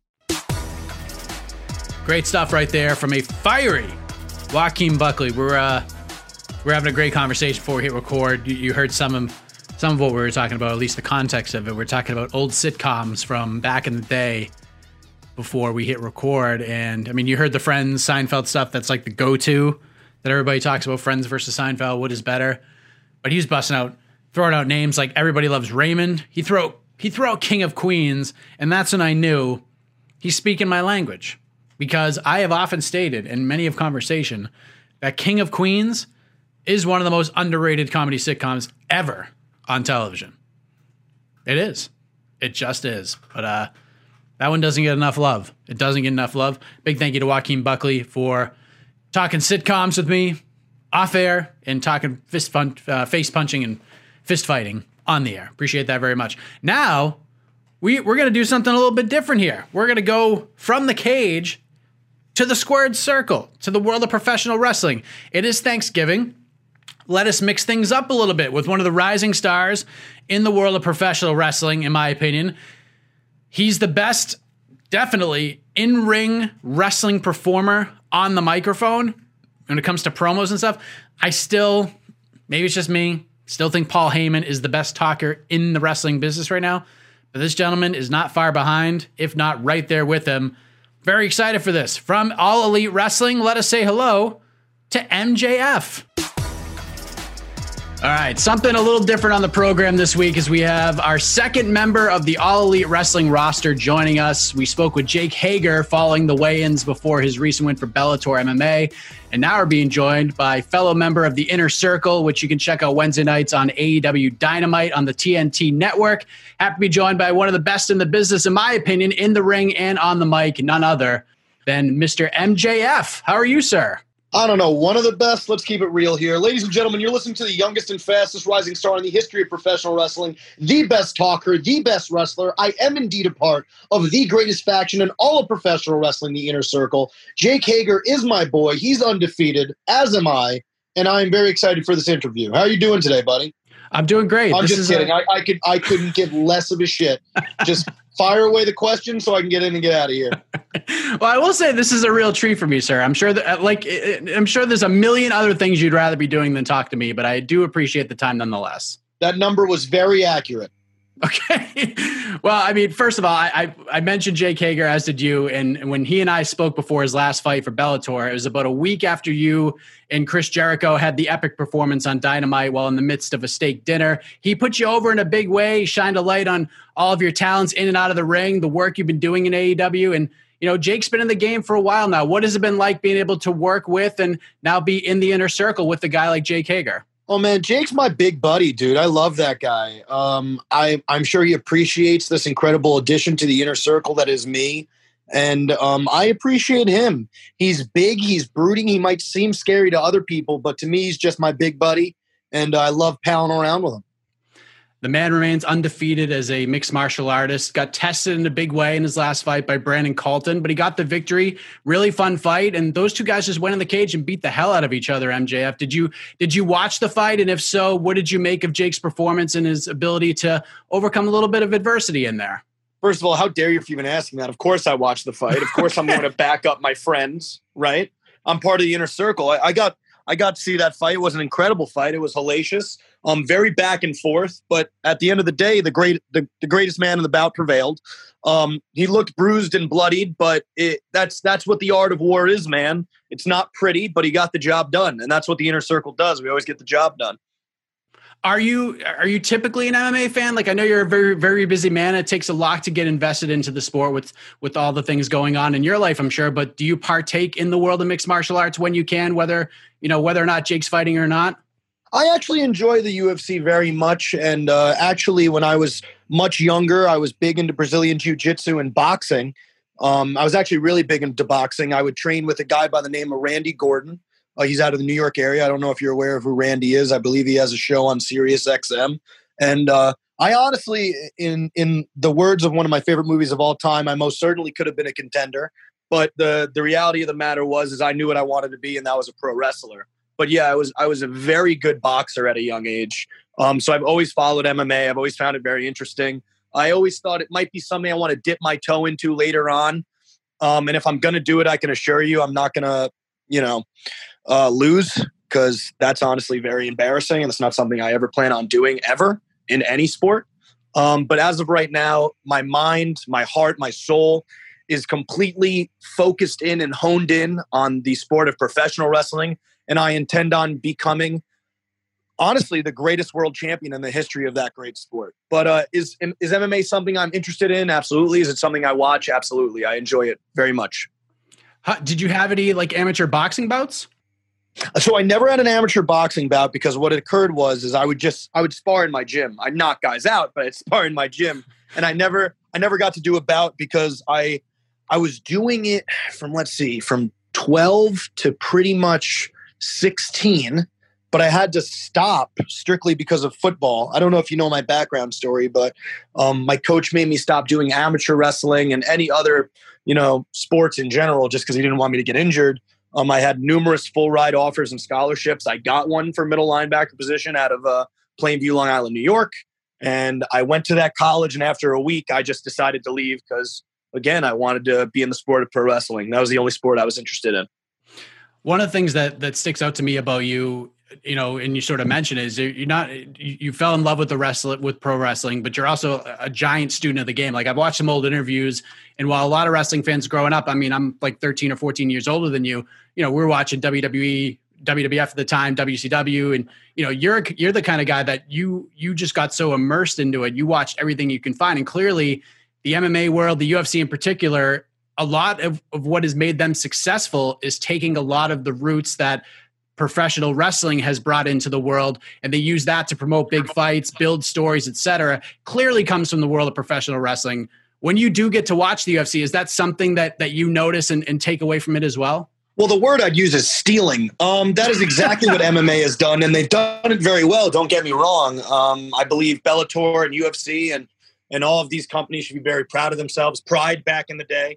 Great stuff right there from a fiery Joaquin Buckley. We're having a great conversation before we hit record. You heard some of what we were talking about, at least the context of it. We're talking about old sitcoms from back in the day before we hit record. And I mean, you heard the Friends, Seinfeld stuff. That's like the go-to that everybody talks about. Friends versus Seinfeld. What is better? But he's throwing out names like Everybody Loves Raymond. He threw out King of Queens. And that's when I knew he's speaking my language, because I have often stated in many of conversation that King of Queens is one of the most underrated comedy sitcoms ever on television. It is. It just is. But that one doesn't get enough love. It doesn't get enough love. Big thank you to Joaquin Buckley for talking sitcoms with me off air and talking face punching and fist fighting on the air. Appreciate that very much. Now, we're going to do something a little bit different here. We're going to go from the cage to the squared circle, to the world of professional wrestling. It is Thanksgiving. Let us mix things up a little bit with one of the rising stars in the world of professional wrestling, in my opinion. He's the best, definitely, in-ring wrestling performer on the microphone when it comes to promos and stuff. I still, maybe it's just me, still think Paul Heyman is the best talker in the wrestling business right now. But this gentleman is not far behind, if not right there with him. Very excited for this. From All Elite Wrestling, let us say hello to MJF. All right, something a little different on the program this week is we have our second member of the All Elite Wrestling roster joining us. We spoke with Jake Hager following the weigh-ins before his recent win for Bellator MMA. And now we're being joined by fellow member of the Inner Circle, which you can check out Wednesday nights on AEW Dynamite on the TNT network. Happy to be joined by one of the best in the business, in my opinion, in the ring and on the mic, none other than Mr. MJF. How are you, sir? I don't know, one of the best. Let's keep it real here. Ladies and gentlemen, you're listening to the youngest and fastest rising star in the history of professional wrestling, the best talker, the best wrestler. I am indeed a part of the greatest faction in all of professional wrestling, the Inner Circle. Jake Hager is my boy. He's undefeated, as am I, and I'm very excited for this interview. How are you doing today, buddy? I'm doing great. I'm just kidding. I couldn't give less of a shit. Just fire away the questions so I can get in and get out of here. Well, I will say this is a real treat for me, sir. I'm sure that, I'm sure there's a million other things you'd rather be doing than talk to me, but I do appreciate the time nonetheless. That number was very accurate. Okay. Well, I mean, first of all, I mentioned Jake Hager, as did you. And when he and I spoke before his last fight for Bellator, it was about a week after you and Chris Jericho had the epic performance on Dynamite while in the midst of a steak dinner. He put you over in a big way, shined a light on all of your talents in and out of the ring, the work you've been doing in AEW. And, Jake's been in the game for a while now. What has it been like being able to work with and now be in the inner circle with a guy like Jake Hager? Oh man, Jake's my big buddy, dude. I love that guy. I'm sure he appreciates this incredible addition to the inner circle that is me. And I appreciate him. He's big, he's brooding, he might seem scary to other people, but to me, he's just my big buddy. And I love palling around with him. The man remains undefeated as a mixed martial artist, got tested in a big way in his last fight by Brandon Colton, but he got the victory. Really fun fight. And those two guys just went in the cage and beat the hell out of each other, MJF. Did you watch the fight? And if so, what did you make of Jake's performance and his ability to overcome a little bit of adversity in there? First of all, how dare you for even asking that? Of course I watched the fight. Of course I'm going to back up my friends, right? I'm part of the inner circle. I got to see that fight. It was an incredible fight. It was hellacious. Very back and forth, but at the end of the day, the greatest man in the bout prevailed. He looked bruised and bloodied, but that's what the art of war is, man. It's not pretty, but he got the job done, and that's what the inner circle does. We always get the job done. Are you typically an MMA fan? Like, I know you're a very, very busy man. It takes a lot to get invested into the sport with all the things going on in your life, I'm sure. But do you partake in the world of mixed martial arts when you can, whether or not Jake's fighting or not? I actually enjoy the UFC very much. And actually, when I was much younger, I was big into Brazilian Jiu-Jitsu and boxing. I was actually really big into boxing. I would train with a guy by the name of Randy Gordon. He's out of the New York area. I don't know if you're aware of who Randy is. I believe he has a show on Sirius XM. And I honestly, in the words of one of my favorite movies of all time, I most certainly could have been a contender. But the reality of the matter is I knew what I wanted to be, and that was a pro wrestler. But yeah, I was a very good boxer at a young age. So I've always followed MMA. I've always found it very interesting. I always thought it might be something I want to dip my toe into later on. And if I'm going to do it, I can assure you I'm not going to, lose, because that's honestly very embarrassing. And it's not something I ever plan on doing ever in any sport. But as of right now, my mind, my heart, my soul is completely focused in and honed in on the sport of professional wrestling. And I intend on becoming, honestly, the greatest world champion in the history of that great sport. But is MMA something I'm interested in? Absolutely. Is it something I watch? Absolutely. I enjoy it very much. Did you have any amateur boxing bouts? So I never had an amateur boxing bout, because what occurred was I would spar in my gym. I'd knock guys out, but I'd spar in my gym. And I never got to do a bout because I was doing it from 12 to pretty much 16, but I had to stop strictly because of football. I don't know if you know my background story, but my coach made me stop doing amateur wrestling and any other, sports in general, just because he didn't want me to get injured. I had numerous full ride offers and scholarships. I got one for middle linebacker position out of Plainview, Long Island, New York. And I went to that college, and after a week, I just decided to leave because, again, I wanted to be in the sport of pro wrestling. That was the only sport I was interested in. One of the things that sticks out to me about you, and you sort of mentioned is you fell in love with pro wrestling, but you're also a giant student of the game. Like, I've watched some old interviews, and while a lot of wrestling fans growing up, I mean, I'm like 13 or 14 years older than you, we're watching WWE, WWF at the time, WCW, and you're the kind of guy that you just got so immersed into it. You watched everything you can find, and clearly the MMA world, the UFC in particular, a lot of what has made them successful is taking a lot of the roots that professional wrestling has brought into the world, and they use that to promote big fights, build stories, etc. Clearly comes from the world of professional wrestling. When you do get to watch the UFC, is that something that you notice and take away from it as well? Well, the word I'd use is stealing. That is exactly what MMA has done, and they've done it very well. Don't get me wrong. I believe Bellator and UFC and all of these companies should be very proud of themselves. Pride back in the day.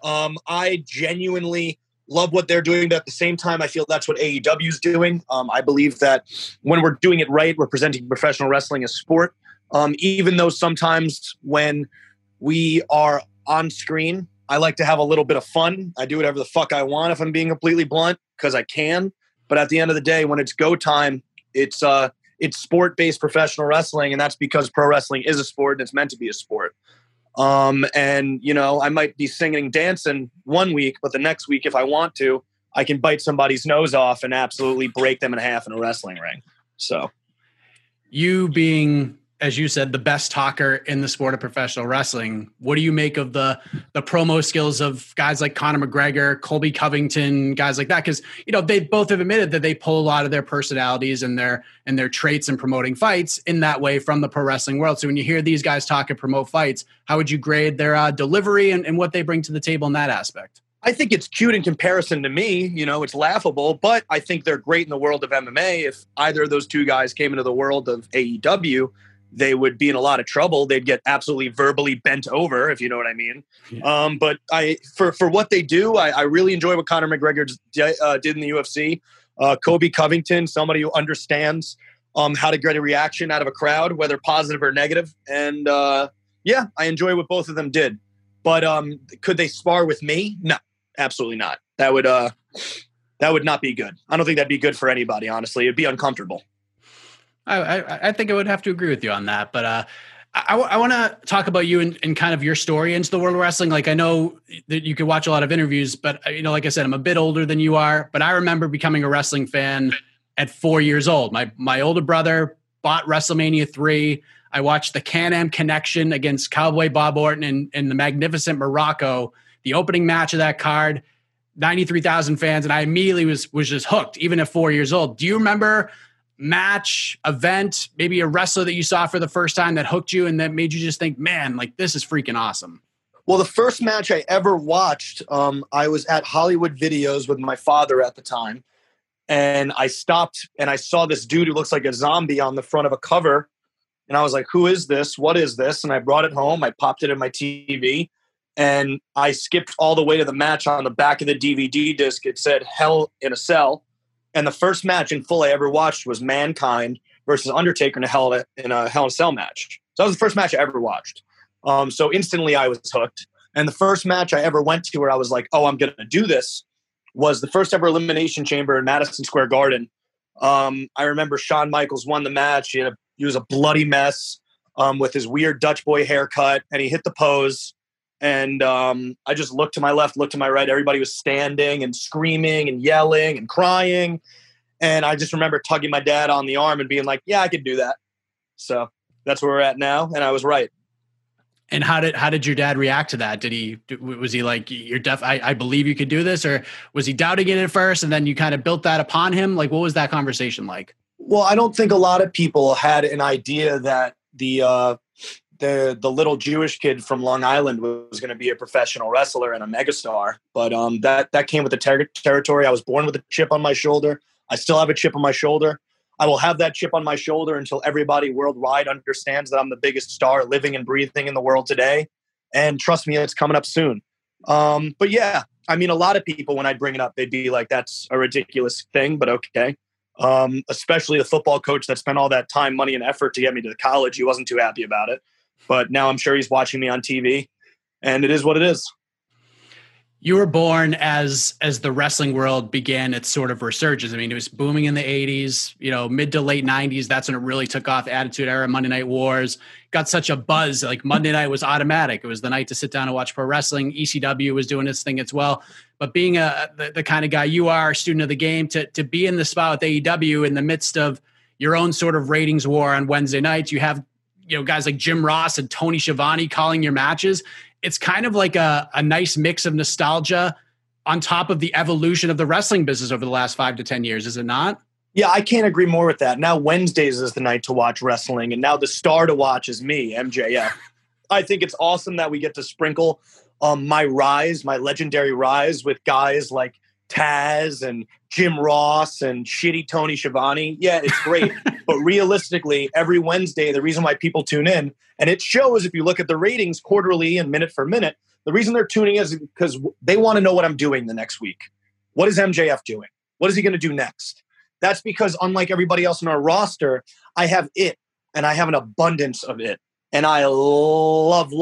I genuinely love what they're doing, but at the same time, I feel that's what AEW is doing. I believe that when we're doing it right, we're presenting professional wrestling as sport. Even though sometimes when we are on screen, I like to have a little bit of fun. I do whatever the fuck I want, if I'm being completely blunt, because I can. But at the end of the day, when it's go time, it's sport-based professional wrestling, and that's because pro wrestling is a sport and it's meant to be a sport. And I might be singing and dancing one week, but the next week, if I want to, I can bite somebody's nose off and absolutely break them in half in a wrestling ring. So, you being as you said, the best talker in the sport of professional wrestling. What do you make of the promo skills of guys like Conor McGregor, Colby Covington, guys like that? Because, you know, they both have admitted that they pull a lot of their personalities and their traits in promoting fights in that way from the pro wrestling world. So when you hear these guys talk and promote fights, how would you grade their delivery and what they bring to the table in that aspect? I think it's cute in comparison to me. You know, it's laughable, but I think they're great in the world of MMA. If either of those two guys came into the world of AEW, they would be in a lot of trouble. They'd get absolutely verbally bent over, if you know what I mean. Yeah. But for what they do, I really enjoy what Conor McGregor did in the UFC. Colby Covington, somebody who understands how to get a reaction out of a crowd, whether positive or negative. And yeah, I enjoy what both of them did. But could they spar with me? No. Absolutely not. That would not be good. I don't think that'd be good for anybody, honestly. It'd be uncomfortable. I think I would have to agree with you on that. But I want to talk about you and kind of your story into the world of wrestling. Like, I know that you could watch a lot of interviews, but, you know, like I said, I'm a bit older than you are. But I remember becoming a wrestling fan at 4 years old. My older brother bought WrestleMania 3. I watched the Can-Am Connection against Cowboy Bob Orton and the Magnificent Morocco, the opening match of that card, 93,000 fans, and I immediately was just hooked, even at 4 years old. Do you remember match, event, maybe a wrestler that you saw for the first time that hooked you and that made you just think, man, like, this is freaking awesome? Well, the first match I ever watched, I was at Hollywood Videos with my father at the time, and I stopped and I saw this dude who looks like a zombie on the front of a cover, and I was like, who is this? What is this? And I brought it home. I popped it in my TV. And I skipped all the way to the match. On the back of the DVD disc, it said Hell in a Cell. And the first match in full I ever watched was Mankind versus Undertaker in a Hell in a Cell match. So that was the first match I ever watched. So instantly I was hooked. And the first match I ever went to where I was like, oh, I'm going to do this, was the first ever Elimination Chamber in Madison Square Garden. I remember Shawn Michaels won the match. He was a bloody mess with his weird Dutch boy haircut, and he hit the pose. And I just looked to my left, looked to my right. Everybody was standing and screaming and yelling and crying. And I just remember tugging my dad on the arm and being like, yeah, I could do that. So that's where we're at now. And I was right. And how did your dad react to that? Was he like, I believe you could do this? Or was he doubting it at first and then you kind of built that upon him? Like, what was that conversation like? Well, I don't think a lot of people had an idea that the little Jewish kid from Long Island was going to be a professional wrestler and a megastar. But that came with the territory. I was born with a chip on my shoulder. I still have a chip on my shoulder. I will have that chip on my shoulder until everybody worldwide understands that I'm the biggest star living and breathing in the world today. And trust me, it's coming up soon. But yeah, I mean, a lot of people, when I bring it up, they'd be like, that's a ridiculous thing, but okay. Especially the football coach that spent all that time, money, and effort to get me to college. He wasn't too happy about it. But now I'm sure he's watching me on TV, and it is what it is. You were born as the wrestling world began its sort of resurgence. I mean, it was booming in the 80s, you know, mid to late 90s. That's when it really took off. Attitude Era, Monday Night Wars, got such a buzz. Like, Monday night was automatic. It was the night to sit down and watch pro wrestling. ECW was doing its thing as well. But being the kind of guy you are, a student of the game, to be in the spot with AEW in the midst of your own sort of ratings war on Wednesday nights, you have, you know, guys like Jim Ross and Tony Schiavone calling your matches. It's kind of like a nice mix of nostalgia on top of the evolution of the wrestling business over the last 5 to 10 years. Is it not? Yeah, I can't agree more with that. Now Wednesdays is the night to watch wrestling, and now the star to watch is me, MJF. I think it's awesome that we get to sprinkle my legendary rise with guys like Taz and Jim Ross and shitty Tony Schiavone. Yeah, it's great. But realistically, every Wednesday, the reason why people tune in, and it shows if you look at the ratings quarterly and minute for minute, the reason they're tuning in is because they want to know what I'm doing the next week. What is MJF doing? What is he going to do next? That's because unlike everybody else in our roster, I have it, and I have an abundance of it. And I love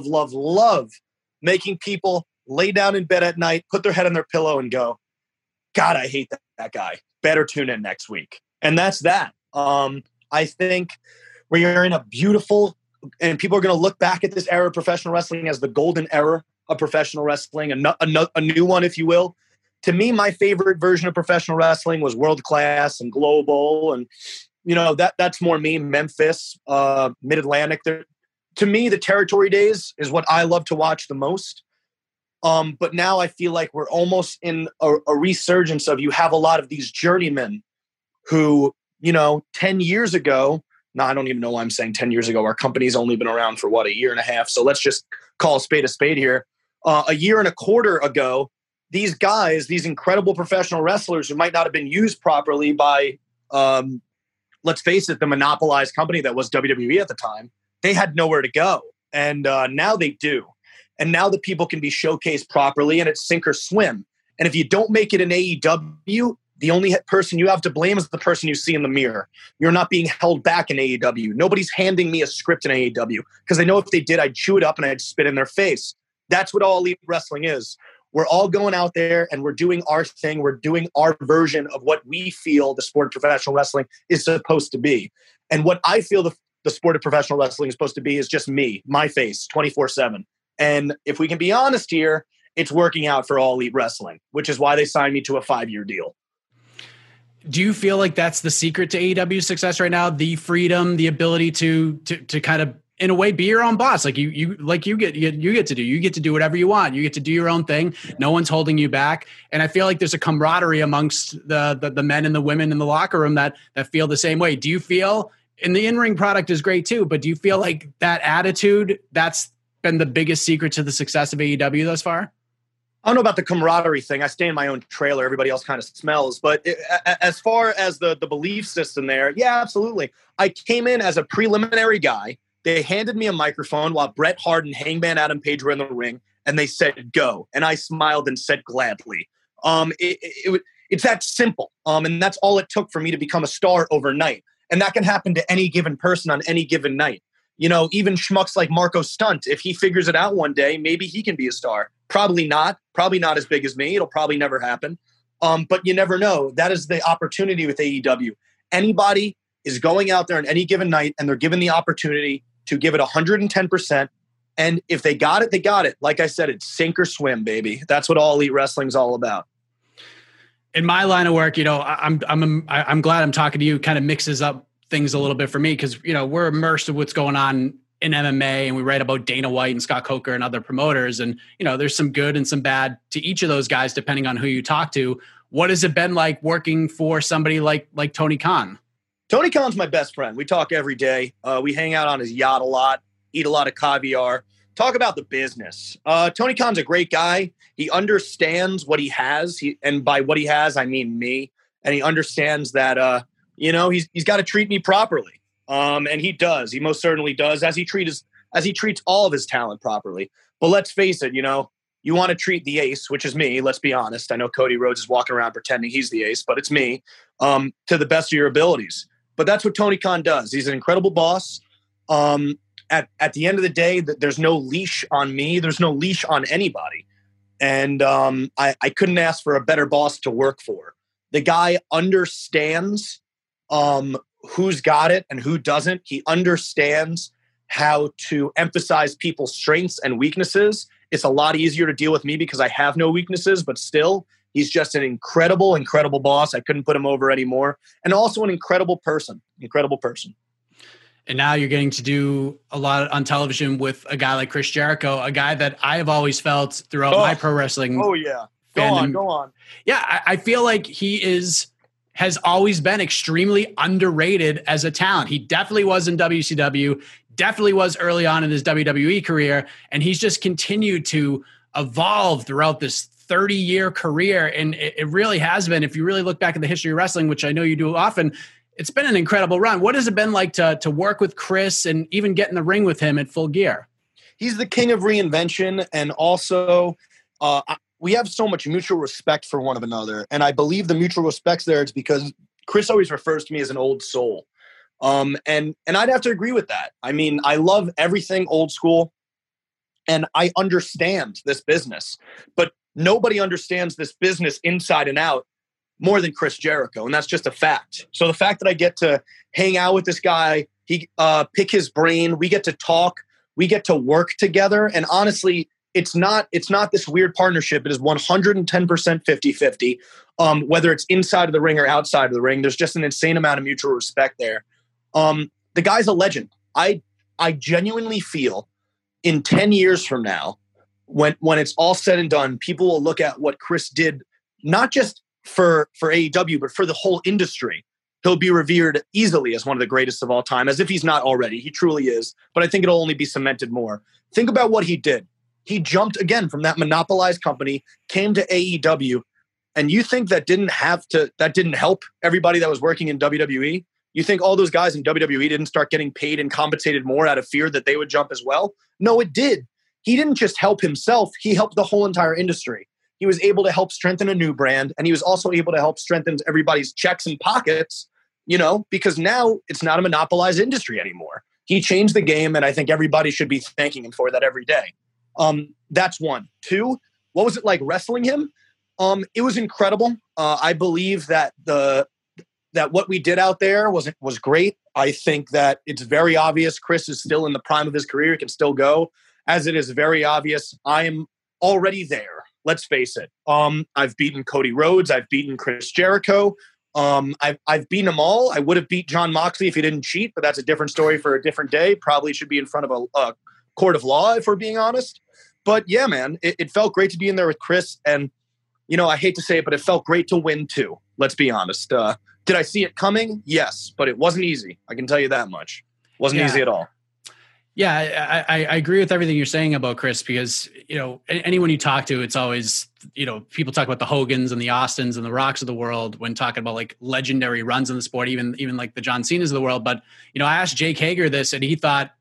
making people lay down in bed at night, put their head on their pillow and go, God, I hate that guy. Better tune in next week. And that's that. I think we are in a beautiful, and people are going to look back at this era of professional wrestling as the golden era of professional wrestling, a new one, if you will. To me, my favorite version of professional wrestling was World Class and Global and that's more me. Memphis, Mid-Atlantic. To me, the territory days is what I love to watch the most. But now I feel like we're almost in a resurgence of, you have a lot of these journeymen who, 10 years ago, I don't even know why I'm saying 10 years ago. Our company's only been around for a year and a half. So let's just call a spade here. A year and a quarter ago, these guys, these incredible professional wrestlers who might not have been used properly by, let's face it, the monopolized company that was WWE at the time, they had nowhere to go. And now they do. And now the people can be showcased properly, and it's sink or swim. And if you don't make it in AEW, the only person you have to blame is the person you see in the mirror. You're not being held back in AEW. Nobody's handing me a script in AEW, because they know if they did, I'd chew it up and I'd spit in their face. That's what All Elite Wrestling is. We're all going out there and we're doing our thing. We're doing our version of what we feel the sport of professional wrestling is supposed to be. And what I feel the sport of professional wrestling is supposed to be is just me, my face, 24/7. And if we can be honest here, it's working out for All Elite Wrestling, which is why they signed me to a 5-year deal. Do you feel like that's the secret to AEW's success right now? The freedom, the ability to kind of, in a way, be your own boss. Like you get to do whatever you want. You get to do your own thing. No one's holding you back. And I feel like there's a camaraderie amongst the men and the women in the locker room that feel the same way. Do you feel, and the in-ring product is great too, but do you feel like that attitude, that's been the biggest secret to the success of AEW thus far? I don't know about the camaraderie thing. I stay in my own trailer. Everybody else kind of smells. But as far as the belief system there, yeah, absolutely. I came in as a preliminary guy. They handed me a microphone while Bret Hart and Hangman Adam Page were in the ring, and they said, go. And I smiled and said gladly. It's that simple. And that's all it took for me to become a star overnight. And that can happen to any given person on any given night. Even schmucks like Marco Stunt, if he figures it out one day, maybe he can be a star. Probably not as big as me. It'll probably never happen. But you never know. That is the opportunity with AEW. Anybody is going out there on any given night, and they're given the opportunity to give it 110%. And if they got it, they got it. Like I said, it's sink or swim, baby. That's what All Elite Wrestling is all about. In my line of work, I'm glad I'm talking to you. Kind of mixes up things a little bit for me, because we're immersed in what's going on in MMA, and we write about Dana White and Scott Coker and other promoters, and there's some good and some bad to each of those guys depending on who you talk to. What has it been like working for somebody like Tony Khan? Tony Khan's my best friend. We talk every day. We hang out on his yacht a lot, eat a lot of caviar, talk about the business. Tony Khan's a great guy. He understands what he has, and by what he has, I mean me. And he understands that he's got to treat me properly. And he does. He most certainly does, as he treats all of his talent properly. But let's face it, you want to treat the ace, which is me. Let's be honest. I know Cody Rhodes is walking around pretending he's the ace, but it's me, to the best of your abilities. But that's what Tony Khan does. He's an incredible boss. At the end of the day, there's no leash on me. There's no leash on anybody. And I couldn't ask for a better boss to work for. The guy understands who's got it and who doesn't. He understands how to emphasize people's strengths and weaknesses. It's a lot easier to deal with me because I have no weaknesses, but still, he's just an incredible, incredible boss. I couldn't put him over anymore. And also an incredible person. And now you're getting to do a lot on television with a guy like Chris Jericho, a guy that I have always felt throughout my pro wrestling. Oh, yeah. Go on. Yeah, I feel like he has always been extremely underrated as a talent. He definitely was in WCW, definitely was early on in his WWE career, and he's just continued to evolve throughout this 30-year career. And it really has been, if you really look back at the history of wrestling, which I know you do often, it's been an incredible run. What has it been like to work with Chris and even get in the ring with him at Full Gear? He's the king of reinvention, and also we have so much mutual respect for one another. And I believe the mutual respect's there. It's because Chris always refers to me as an old soul. And I'd have to agree with that. I mean, I love everything old school, and I understand this business, but nobody understands this business inside and out more than Chris Jericho. And that's just a fact. So the fact that I get to hang out with this guy, pick his brain, we get to talk, we get to work together. And honestly, it's not this weird partnership. It is 110% 50-50. Whether it's inside of the ring or outside of the ring, there's just an insane amount of mutual respect there. The guy's a legend. I genuinely feel in 10 years from now, when it's all said and done, people will look at what Chris did, not just for AEW, but for the whole industry. He'll be revered easily as one of the greatest of all time, as if he's not already. He truly is. But I think it'll only be cemented more. Think about what he did. He jumped again from that monopolized company, came to AEW, and you think that didn't help everybody that was working in WWE? You think all those guys in WWE didn't start getting paid and compensated more out of fear that they would jump as well? No, it did. He didn't just help himself. He helped the whole entire industry. He was able to help strengthen a new brand, and he was also able to help strengthen everybody's checks and pockets, because now it's not a monopolized industry anymore. He changed the game, and I think everybody should be thanking him for that every day. That's one. Two, what was it like wrestling him? It was incredible. I believe that that what we did out there was great. I think that it's very obvious Chris is still in the prime of his career. He can still go. As it is very obvious, I am already there. Let's face it. I've beaten Cody Rhodes. I've beaten Chris Jericho. I've beaten them all. I would have beat John Moxley if he didn't cheat, but that's a different story for a different day. Probably should be in front of a court of law, if we're being honest. But yeah, man, it felt great to be in there with Chris. And, I hate to say it, but it felt great to win too. Let's be honest. Did I see it coming? Yes, but it wasn't easy. I can tell you that much. It wasn't easy at all. Yeah, I agree with everything you're saying about Chris because, anyone you talk to, it's always, people talk about the Hogans and the Austins and the Rocks of the world when talking about like legendary runs in the sport, even like the John Cena's of the world. But, I asked Jake Hager this and he thought,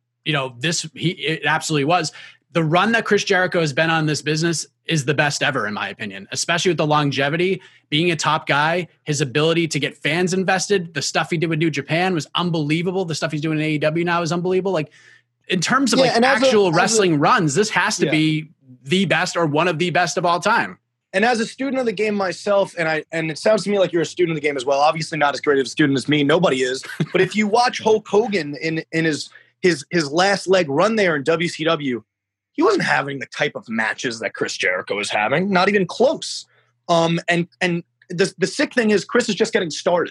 it absolutely was. The run that Chris Jericho has been on in this business is the best ever, in my opinion, especially with the longevity, being a top guy, his ability to get fans invested. The stuff he did with New Japan was unbelievable. The stuff he's doing in AEW now is unbelievable. Like, in terms of actual wrestling runs, this has to be the best or one of the best of all time. And as a student of the game myself, and it sounds to me like you're a student of the game as well, obviously not as great of a student as me, nobody is. But if you watch Hulk Hogan in his last leg run there in WCW, he wasn't having the type of matches that Chris Jericho was having, not even close. And the sick thing is Chris is just getting started.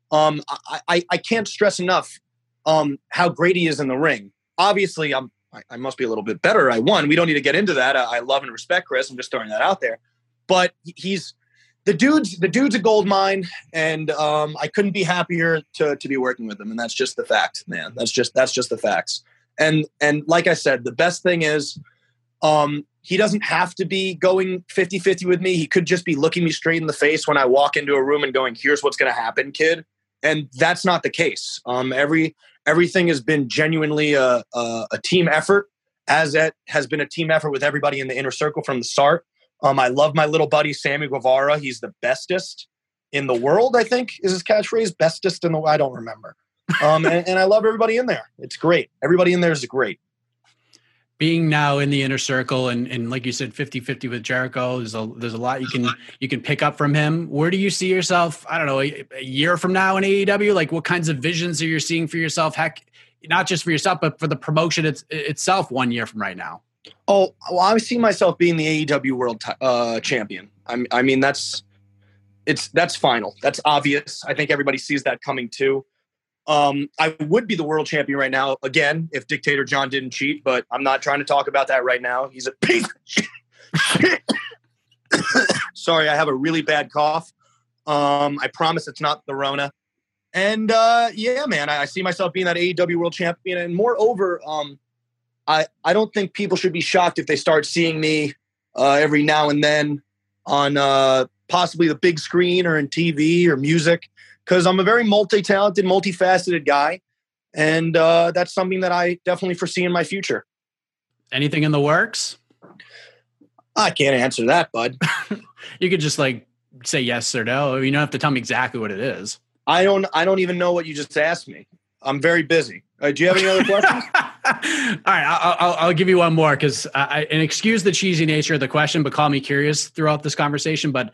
I can't stress enough how great he is in the ring. Obviously, I must be a little bit better. I won. We don't need to get into that. I love and respect Chris. I'm just throwing that out there. But he's the dude's a gold mine, and I couldn't be happier to be working with him. And that's just the fact, man. That's just the facts. And like I said, the best thing is he doesn't have to be going 50-50 with me. He could just be looking me straight in the face when I walk into a room and going, "Here's what's going to happen, kid." And that's not the case. Everything has been genuinely a team effort, as it has been a team effort with everybody in the inner circle from the start. I love my little buddy, Sammy Guevara. He's the bestest in the world, I think, is his catchphrase. Bestest in the world. I don't remember. And I love everybody in there. It's great. Everybody in there is great. Being now in the inner circle and like you said, 50-50 with Jericho, there's a lot you can pick up from him. Where do you see yourself, I don't know, a year from now in AEW? Like what kinds of visions are you seeing for yourself? Heck, not just for yourself, but for the promotion itself 1 year from right now? Oh, well, I see myself being the AEW world champion. I mean, that's final. That's obvious. I think everybody sees that coming too. I would be the world champion right now, again, if Dictator John didn't cheat, but I'm not trying to talk about that right now. He's a piece of shit. Sorry, I have a really bad cough. I promise it's not the Rona. And yeah, man, I see myself being that AEW world champion. And moreover, I don't think people should be shocked if they start seeing me every now and then on possibly the big screen or in TV or music. Because I'm a very multi-talented, multifaceted guy. And that's something that I definitely foresee in my future. Anything in the works? I can't answer that, bud. You could just say yes or no. You don't have to tell me exactly what it is. I don't even know what you just asked me. I'm very busy. Do you have any other questions? All right, I'll give you one more because and excuse the cheesy nature of the question, but call me curious throughout this conversation. But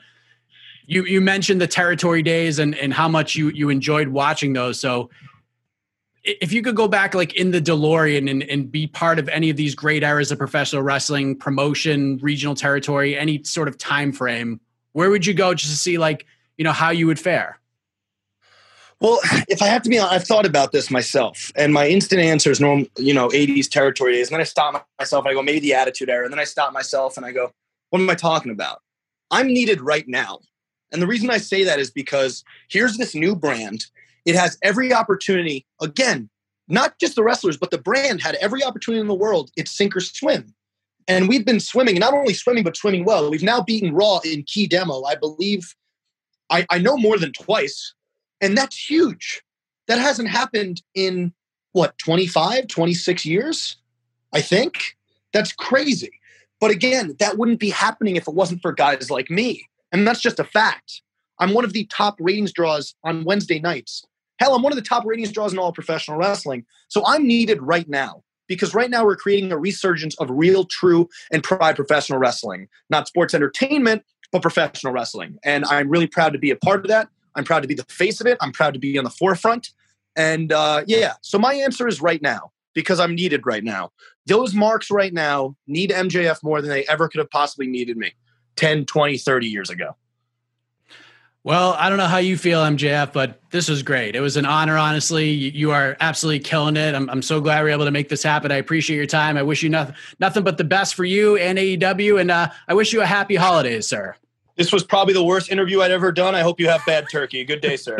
you mentioned the territory days and how much you enjoyed watching those. So if you could go back like in the DeLorean and be part of any of these great eras of professional wrestling, promotion, regional territory, any sort of time frame, where would you go just to see like, how you would fare? Well, if I have to be honest, I've thought about this myself, and my instant answer is 80s territory days. And then I stop myself and I go, maybe the Attitude Era. And then I stop myself and I go, what am I talking about? I'm needed right now. And the reason I say that is because here's this new brand. It has every opportunity, again, not just the wrestlers, but the brand had every opportunity in the world. It's sink or swim. And we've been swimming, and not only swimming, but swimming well. We've now beaten Raw in key demo. I believe, I know more than twice. And that's huge. That hasn't happened in, 25, 26 years, I think? That's crazy. But again, that wouldn't be happening if it wasn't for guys like me. And that's just a fact. I'm one of the top ratings draws on Wednesday nights. Hell, I'm one of the top ratings draws in all of professional wrestling. So I'm needed right now because right now we're creating a resurgence of real, true, and pride professional wrestling. Not sports entertainment, but professional wrestling. And I'm really proud to be a part of that. I'm proud to be the face of it. I'm proud to be on the forefront. And so my answer is right now because I'm needed right now. Those marks right now need MJF more than they ever could have possibly needed me 10, 20, 30 years ago. Well, I don't know how you feel, MJF, but this was great. It was an honor, honestly. You are absolutely killing it. I'm so glad we were able to make this happen. I appreciate your time. I wish you nothing but the best for you and AEW, and I wish you a happy holidays, sir. This was probably the worst interview I'd ever done. I hope you have bad turkey. Good day, sir.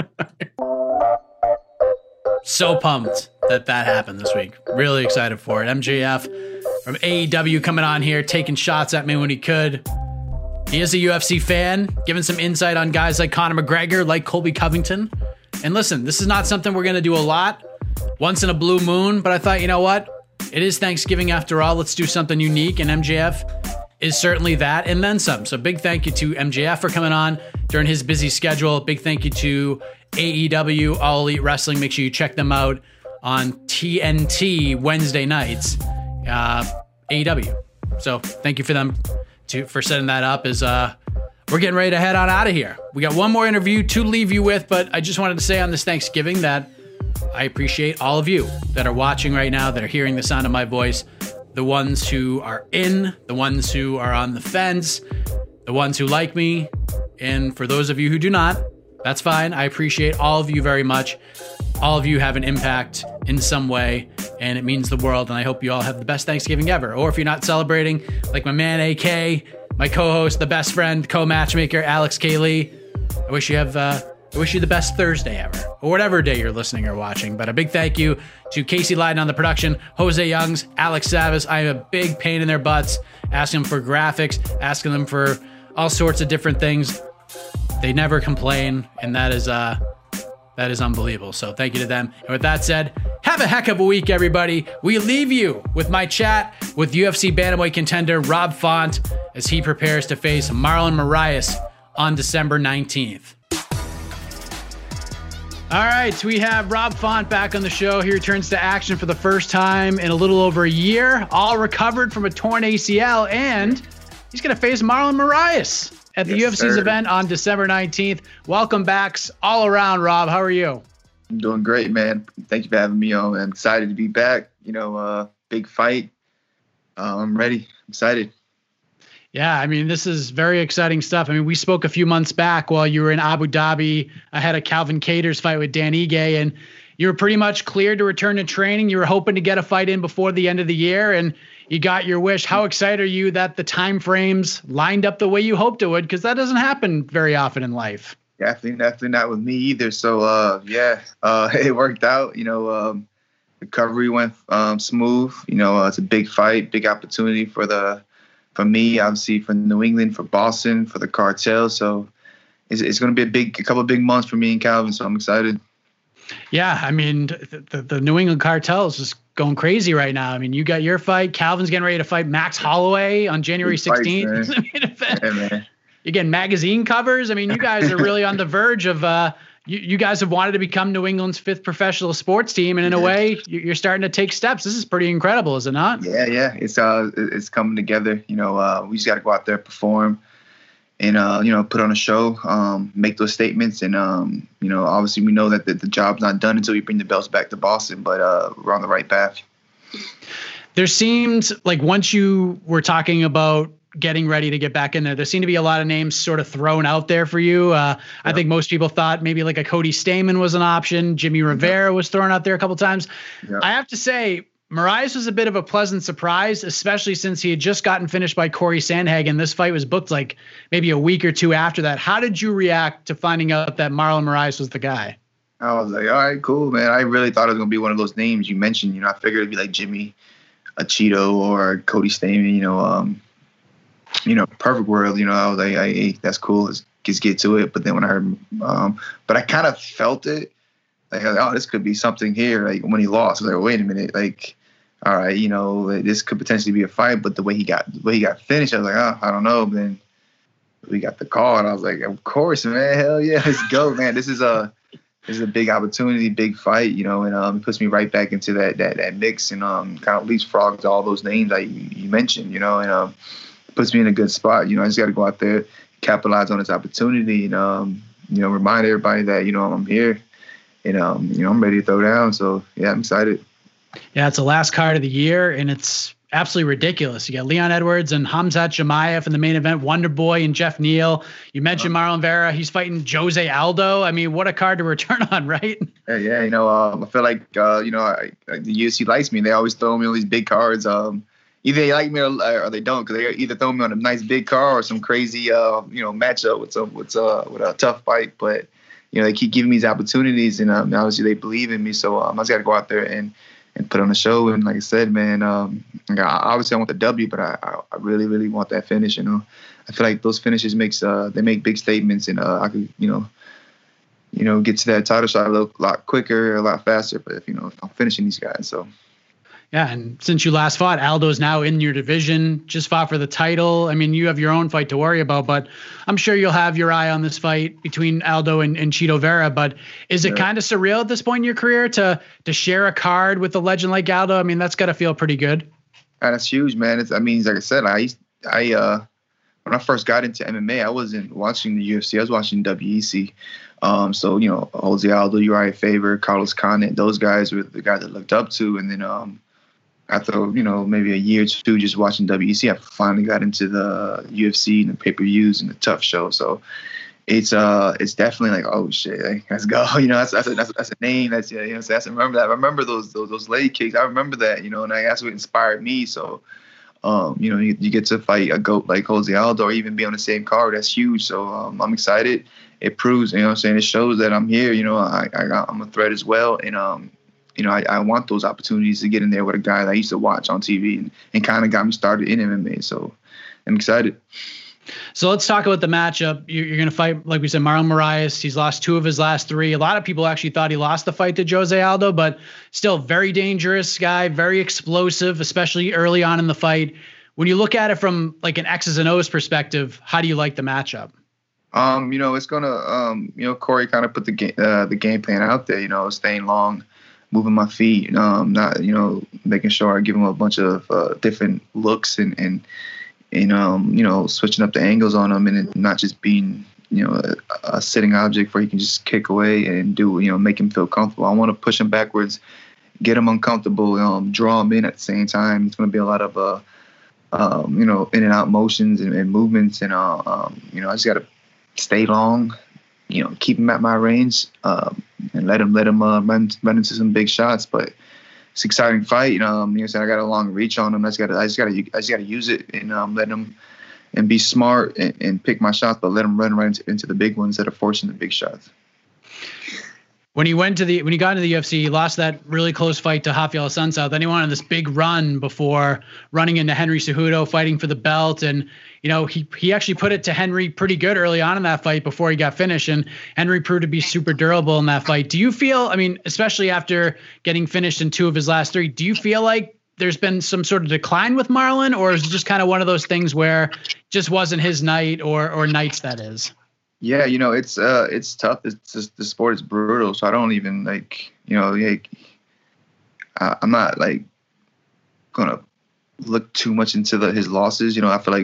So pumped that happened this week. Really excited for it. MJF from AEW coming on here, taking shots at me when he could. He is a UFC fan, giving some insight on guys like Conor McGregor, like Colby Covington. And listen, this is not something we're going to do a lot, once in a blue moon, but I thought, you know what? It is Thanksgiving after all. Let's do something unique, and MJF is certainly that and then some. So big thank you to MJF for coming on during his busy schedule. Big thank you to AEW, All Elite Wrestling. Make sure you check them out on TNT Wednesday nights. AEW. So thank you for them for setting that up. As we're getting ready to head on out of here. We got one more interview to leave you with, but I just wanted to say on this Thanksgiving that I appreciate all of you that are watching right now, that are hearing the sound of my voice. The ones who are in, the ones who are on the fence, the ones who like me, and for those of you who do not, that's fine. I appreciate all of you very much. All of you have an impact in some way, and it means the world, and I hope you all have the best Thanksgiving ever. Or if you're not celebrating, like my man AK, my co-host, the best friend, co-matchmaker, Alex K. Lee, I wish you the best Thursday ever, or whatever day you're listening or watching. But a big thank you to Casey Lyden on the production, Jose Youngs, Alex Savas. I am a big pain in their butts, asking them for graphics, asking them for all sorts of different things. They never complain, and that is unbelievable. So thank you to them. And with that said, have a heck of a week, everybody. We leave you with my chat with UFC bantamweight contender Rob Font as he prepares to face Marlon Moraes on December 19th. All right, we have Rob Font back on the show. He returns to action for the first time in a little over a year, all recovered from a torn ACL, and he's going to face Marlon Moraes at the UFC's event on December 19th. Welcome back all around, Rob. How are you? I'm doing great, man. Thank you for having me on. I'm excited to be back. Big fight. I'm ready. I'm excited. Yeah, I mean, this is very exciting stuff. I mean, we spoke a few months back while you were in Abu Dhabi ahead of Calvin Kattar's fight with Dan Ige, and you were pretty much cleared to return to training. You were hoping to get a fight in before the end of the year, and you got your wish. How excited are you that the time frames lined up the way you hoped it would? Because that doesn't happen very often in life. Definitely not with me either. So, it worked out. Recovery went smooth. It's a big fight, big opportunity for me, obviously, for New England, for Boston, for the cartel. So it's going to be a couple of big months for me and Calvin. So I'm excited. Yeah, I mean, the New England cartel is just going crazy right now. I mean, you got your fight. Calvin's getting ready to fight Max Holloway on January 16th. You're getting magazine covers. I mean, you guys are really on the verge of you guys have wanted to become New England's 5th professional sports team, and in a way, you're starting to take steps. This is pretty incredible, is it not? Yeah. It's coming together. We just got to go out there, perform, and put on a show, make those statements, and obviously we know that the job's not done until we bring the belts back to Boston, but we're on the right path. There seemed like once you were talking about getting ready to get back in there seemed to be a lot of names sort of thrown out there for you. I think most people thought maybe like a Cody Stamann was an option. Jimmy Rivera was thrown out there a couple of times. I have to say, Moraes was a bit of a pleasant surprise, especially since he had just gotten finished by Corey Sandhagen. This fight was booked like maybe a week or two after that. How did you react to finding out that Marlon Moraes was the guy? I was like, all right, cool, man. I really thought it was going to be one of those names you mentioned. I figured it'd be like Jimmy, a Cheeto, or Cody Stamann, perfect world, I was like, hey, that's cool. Let's just get to it. But then when I heard, but I kind of felt it. Like, oh, this could be something here. Like when he lost, I was like, wait a minute. Like, all right, this could potentially be a fight. But the way he got finished, I was like, oh, I don't know. But then we got the call, and I was like, of course, man. Hell yeah, let's go, man. This is a big opportunity, big fight, and it puts me right back into that mix, and kind of leapfrogs all those names that you mentioned, and puts me in a good spot. I just got to go out there, capitalize on this opportunity, and remind everybody that I'm here, and I'm ready to throw down. So yeah, I'm excited. Yeah, it's the last card of the year, and it's absolutely ridiculous. You got Leon Edwards and Khamzat Chimaev in the main event, Wonder Boy and Jeff Neal. You mentioned Marlon Vera. He's fighting Jose Aldo. I mean, what a card to return on, right? Yeah. I feel like, the UFC likes me. They always throw me on these big cards. Either they like me or they don't, because they either throw me on a nice big card or some crazy, matchup with a tough fight. But, they keep giving me these opportunities, and obviously they believe in me. So I just got to go out there and put on a show. And like I said, man, obviously I want the W, but I really, really want that finish. I feel like those finishes they make big statements, and I could, get to that title shot a lot quicker, a lot faster. But if I'm finishing these guys, so. Yeah, and since you last fought, Aldo's now in your division, just fought for the title. I mean, you have your own fight to worry about, but I'm sure you'll have your eye on this fight between Aldo and Chito Vera. But is it kind of surreal at this point in your career to share a card with a legend like Aldo? I mean, that's got to feel pretty good. And that's huge, man. Like I said, when I first got into MMA, I wasn't watching the UFC. I was watching WEC. So, Jose Aldo, Uriah Faber, Carlos Condit, those guys were the guys I looked up to. And then after, maybe a year or two just watching WEC, I finally got into the UFC and the pay-per-views and the Tough Show. So it's definitely like, oh shit, like, let's go. That's a name. That's I remember that. I remember those leg kicks. I remember that. And that's what inspired me. So you get to fight a GOAT like Jose Aldo or even be on the same card. That's huge. So I'm excited. It proves, it shows that I'm here. I'm a threat as well. And I want those opportunities to get in there with a guy that I used to watch on TV and kind of got me started in MMA. So I'm excited. So let's talk about the matchup. You're going to fight, like we said, Marlon Moraes. He's lost 2 of his last 3. A lot of people actually thought he lost the fight to Jose Aldo, but still very dangerous guy, very explosive, especially early on in the fight. When you look at it from like an X's and O's perspective, how do you like the matchup? It's going to, Corey kind of put the game plan out there, staying long, moving my feet, not, making sure I give him a bunch of different looks and switching up the angles on him, and it not just being, a sitting object where he can just kick away and do, make him feel comfortable. I want to push him backwards, get him uncomfortable, draw him in at the same time. It's going to be a lot of, in and out motions and movements. And, I just got to stay long, keep him at my range, and let him run into some big shots. But it's an exciting fight. I got a long reach on him. I just gotta use it and let him and be smart and pick my shots, but let him run right into the big ones that are forcing the big shots. When he got into the UFC, he lost that really close fight to Rafael Assunção. Then he went on this big run before running into Henry Cejudo, fighting for the belt. And, he actually put it to Henry pretty good early on in that fight before he got finished. And Henry proved to be super durable in that fight. Do you feel, especially after getting finished in 2 of his last 3, do you feel like there's been some sort of decline with Marlon, or is it just kind of one of those things where just wasn't his night or nights that is? Yeah, it's tough. It's just, the sport is brutal. So I don't even I'm not gonna look too much into his losses. I feel like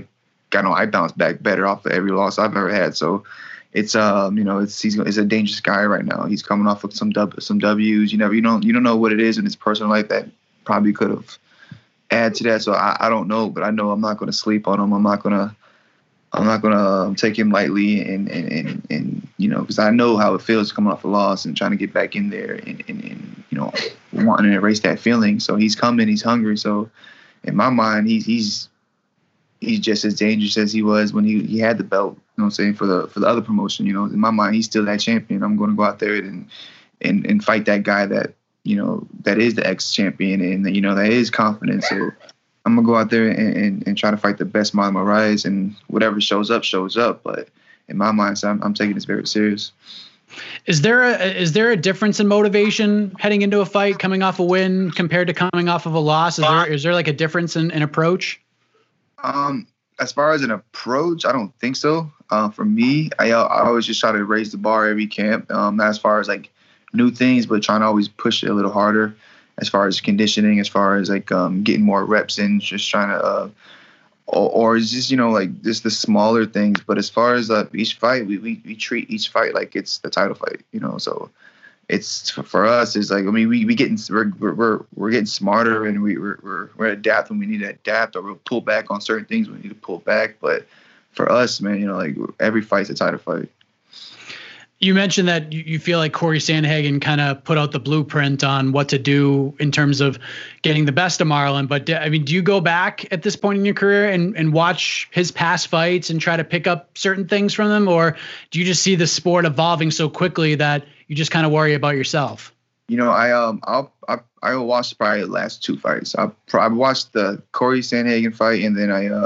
I bounced back better off of every loss I've ever had. So it's he's a dangerous guy right now. He's coming off of some W's. You don't know what it is in his personal life that probably could have add to that. So I don't know, but I know I'm not going to sleep on him. I'm not going to take him lightly, and because I know how it feels coming off a loss and trying to get back in there and wanting to erase that feeling. So he's coming, he's hungry. So in my mind, he's just as dangerous as he was when he had the belt. You know what I'm saying, for the other promotion. In my mind, he's still that champion. I'm going to go out there and fight that guy that that is the ex-champion, and that is confident. So I'm gonna go out there and try to fight the best Marlon Moraes, and whatever shows up. But in my mind, so I'm taking this very serious. Is there a difference in motivation heading into a fight, coming off a win compared to coming off of a loss? Is there like a difference in approach? As far as an approach, I don't think so. For me, I always just try to raise the bar every camp. Not as far as like new things, but trying to always push it a little harder as far as conditioning, as far as like getting more reps in, just trying to or it's just like just the smaller things. But as far as each fight, we treat each fight like it's the title fight, so it's for us, it's like, we're getting smarter, and we're adapt when we need to adapt, or we'll pull back on certain things when we need to pull back. But for us, man, like every fight's a title fight. You mentioned that you feel like Corey Sandhagen kind of put out the blueprint on what to do in terms of getting the best of Marlon. But do you go back at this point in your career and watch his past fights and try to pick up certain things from them? Or do you just see the sport evolving so quickly that you just kind of worry about yourself? I watched probably the last two fights. I watched the Corey Sandhagen fight, and then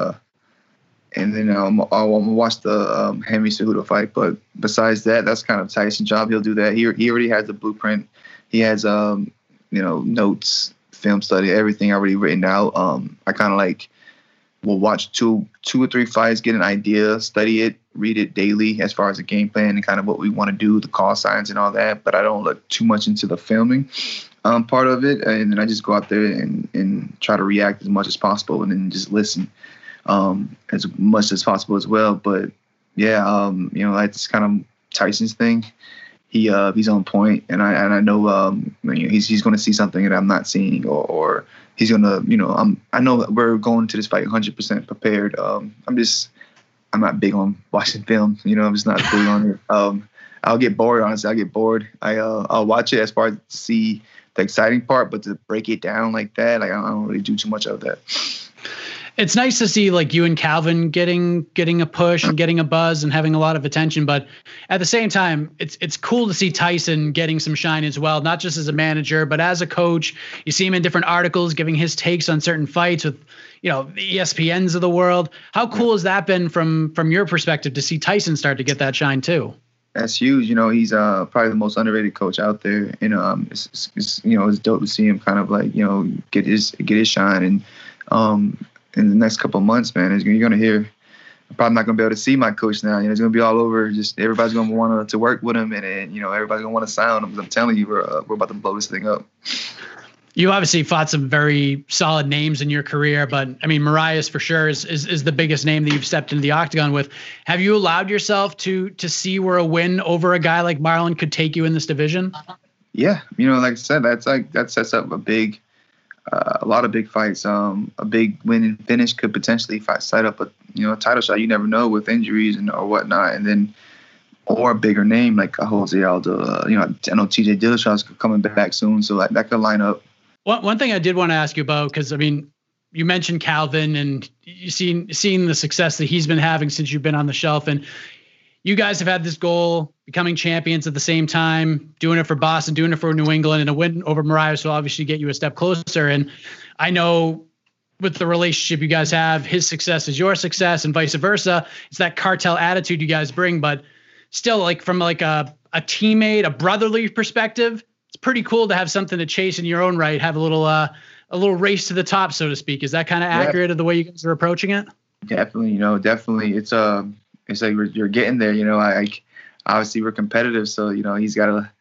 I'll watch the Henry Cejudo fight. But besides that, that's kind of Tyson's job. He'll do that. He already has the blueprint. He has notes, film study, everything already written out. I kind of will watch two or three fights, get an idea, study it, read it daily as far as the game plan and kind of what we want to do, the call signs and all that. But I don't look too much into the filming part of it, and then I just go out there and try to react as much as possible, and then just listen as much as possible as well. But yeah, that's kind of Tyson's thing. He's on point, and I know he's going to see something that I'm not seeing, or he's going to I know we're going to this fight 100% prepared. I'm not big on watching film. I'm just not big on it. I'll get bored, honestly. I'll get bored. I'll watch it as far as to see the exciting part, but to break it down like that, I don't really do too much of that. It's nice to see you and Calvin getting a push and getting a buzz and having a lot of attention, but at the same time, it's cool to see Tyson getting some shine as well, not just as a manager, but as a coach. You see him in different articles giving his takes on certain fights with, the ESPNs of the world. How cool has that been from your perspective to see Tyson start to get that shine too? That's huge. He's probably the most underrated coach out there, and it's dope to see him kind of get his shine. And in the next couple of months, man, you're going to hear. I'm probably not going to be able to see my coach now. It's going to be all over. Just everybody's going to want to work with him, and everybody's going to want to sign him. Because I'm telling you, we're about to blow this thing up. You obviously fought some very solid names in your career, but Moraes for sure is the biggest name that you've stepped into the octagon with. Have you allowed yourself to see where a win over a guy like Marlon could take you in this division? Yeah, like I said, that sets up a lot of big fights. A big win and finish could potentially set up a title shot. You never know with injuries or whatnot, and then or a bigger name like a Jose Aldo. I know TJ Dillashaw's coming back soon, so that could line up. One thing I did want to ask you about, because you mentioned Calvin and you seeing the success that he's been having since you've been on the shelf, and you guys have had this goal, becoming champions at the same time, doing it for Boston, doing it for New England, and a win over Moraes will obviously get you a step closer. And I know with the relationship you guys have, his success is your success and vice versa. It's that cartel attitude you guys bring, but still from a teammate, a brotherly perspective, it's pretty cool to have something to chase in your own right, have a little race to the top, so to speak. Is that kind of accurate of the way you guys are approaching it? Definitely, definitely. It's like you're getting there. Obviously we're competitive, so he's got to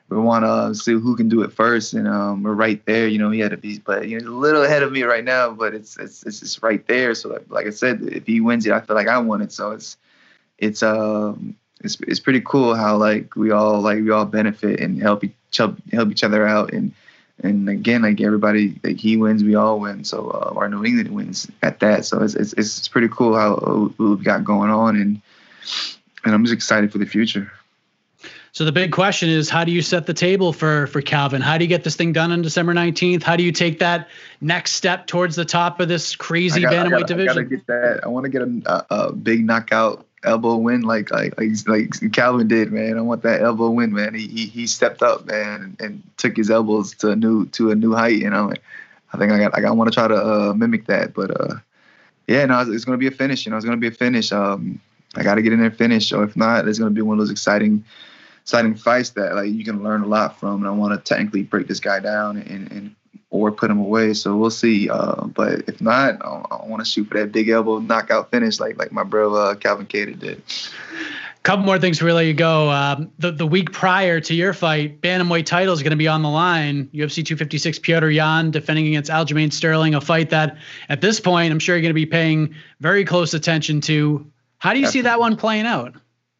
want to see who can do it first, and we're right there. You know, he had a piece, but he's a little ahead of me right now. But it's just right there. So like I said, if he wins it, I feel like I won it. So it's pretty cool how like we all benefit and help each other out, and again, like everybody, like he wins, we all win. So our New England wins at that. So it's pretty cool how we've got going on, and I'm just excited for the future. So the big question is, how do you set the table for Calvin? How do you get this thing done on December 19th? How do you take that next step towards the top of this crazy bantamweight division? I gotta get that. I want to get a big knockout elbow win like Calvin did, man. I want that elbow win, man. He stepped up, man, and took his elbows to a new height. And I think I want to try to mimic that. But it's gonna be a finish. It's gonna be a finish. I got to get in there and finish. Or if not, it's gonna be one of those exciting fights that like you can learn a lot from. And I want to technically break this guy down and or put him away. So we'll see. But if not, I want to shoot for that big elbow knockout finish like my bro Calvin Kattar did. Couple more things before we let you go. The week prior to your fight, bantamweight title is going to be on the line. UFC 256 Petr Yan defending against Aljamain Sterling, a fight that at this point I'm sure you're going to be paying very close attention to. How do you see that one playing out?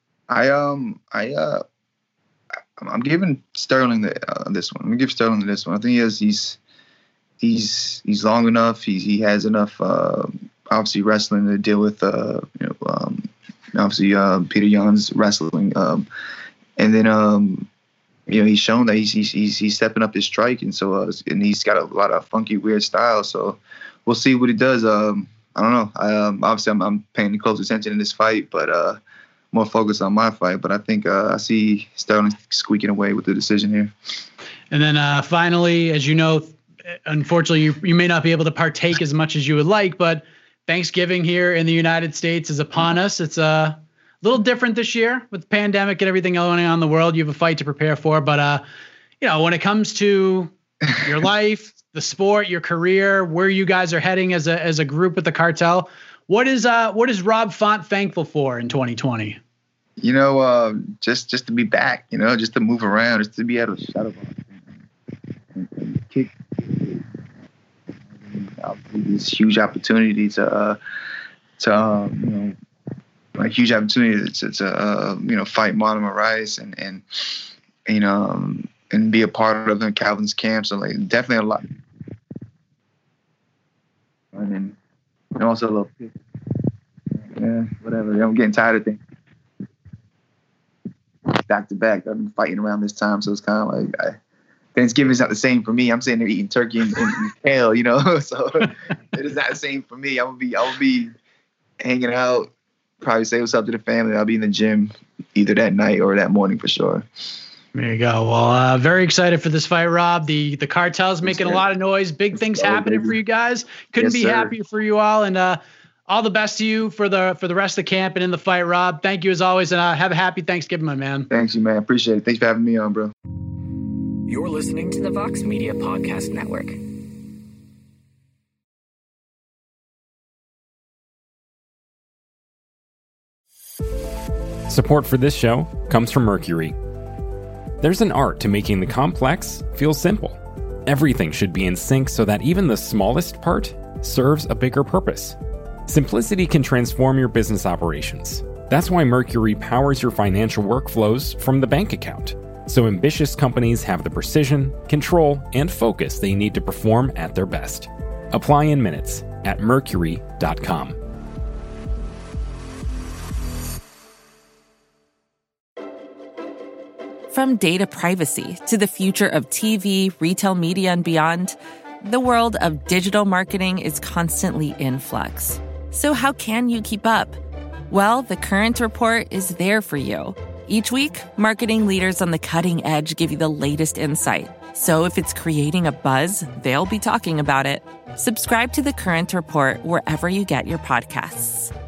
I'm giving Sterling this one. I'm gonna give Sterling this one. I think he's long enough. He has enough obviously wrestling to deal with obviously Petr Yan's wrestling, and then he's shown that he's stepping up his strike, and so and he's got a lot of funky weird style. So we'll see what he does. I don't know. Obviously I'm paying close attention in this fight, but more focused on my fight. But I think I see Sterling squeaking away with the decision here. And then finally, as you know, unfortunately, you may not be able to partake as much as you would like, but Thanksgiving here in the United States is upon us. It's a little different this year with the pandemic and everything going on in the world. You have a fight to prepare for, but when it comes to your life, the sport, your career, where you guys are heading as a group with the cartel, what is Rob Font thankful for in 2020? Just to be back, just to move around, just to be able to shut up and kick. These huge opportunities a huge opportunity to fight Marlon Moraes and be a part of Calvin's camp. So like definitely a lot. And also a little, whatever. I'm getting tired of things. Back to back, I've been fighting around this time, so it's kind of like Thanksgiving's not the same for me. I'm sitting there eating turkey and kale, so it is not the same for me. I will be hanging out, probably say what's up to the family. I'll be in the gym either that night or that morning for sure. There you go. Well, very excited for this fight, Rob. The cartel's making a lot of noise. Big things happening for you guys. Couldn't be happier for you all. And all the best to you for the rest of the camp and in the fight, Rob. Thank you as always, and have a happy Thanksgiving, my man. Thanks, you, man. Appreciate it. Thanks for having me on, bro. You're listening to the Vox Media Podcast Network. Support for this show comes from Mercury. There's an art to making the complex feel simple. Everything should be in sync so that even the smallest part serves a bigger purpose. Simplicity can transform your business operations. That's why Mercury powers your financial workflows from the bank account, so ambitious companies have the precision, control, and focus they need to perform at their best. Apply in minutes at mercury.com. From data privacy to the future of TV, retail media, and beyond, the world of digital marketing is constantly in flux. So how can you keep up? Well, The Current Report is there for you. Each week, marketing leaders on the cutting edge give you the latest insight. So if it's creating a buzz, they'll be talking about it. Subscribe to The Current Report wherever you get your podcasts.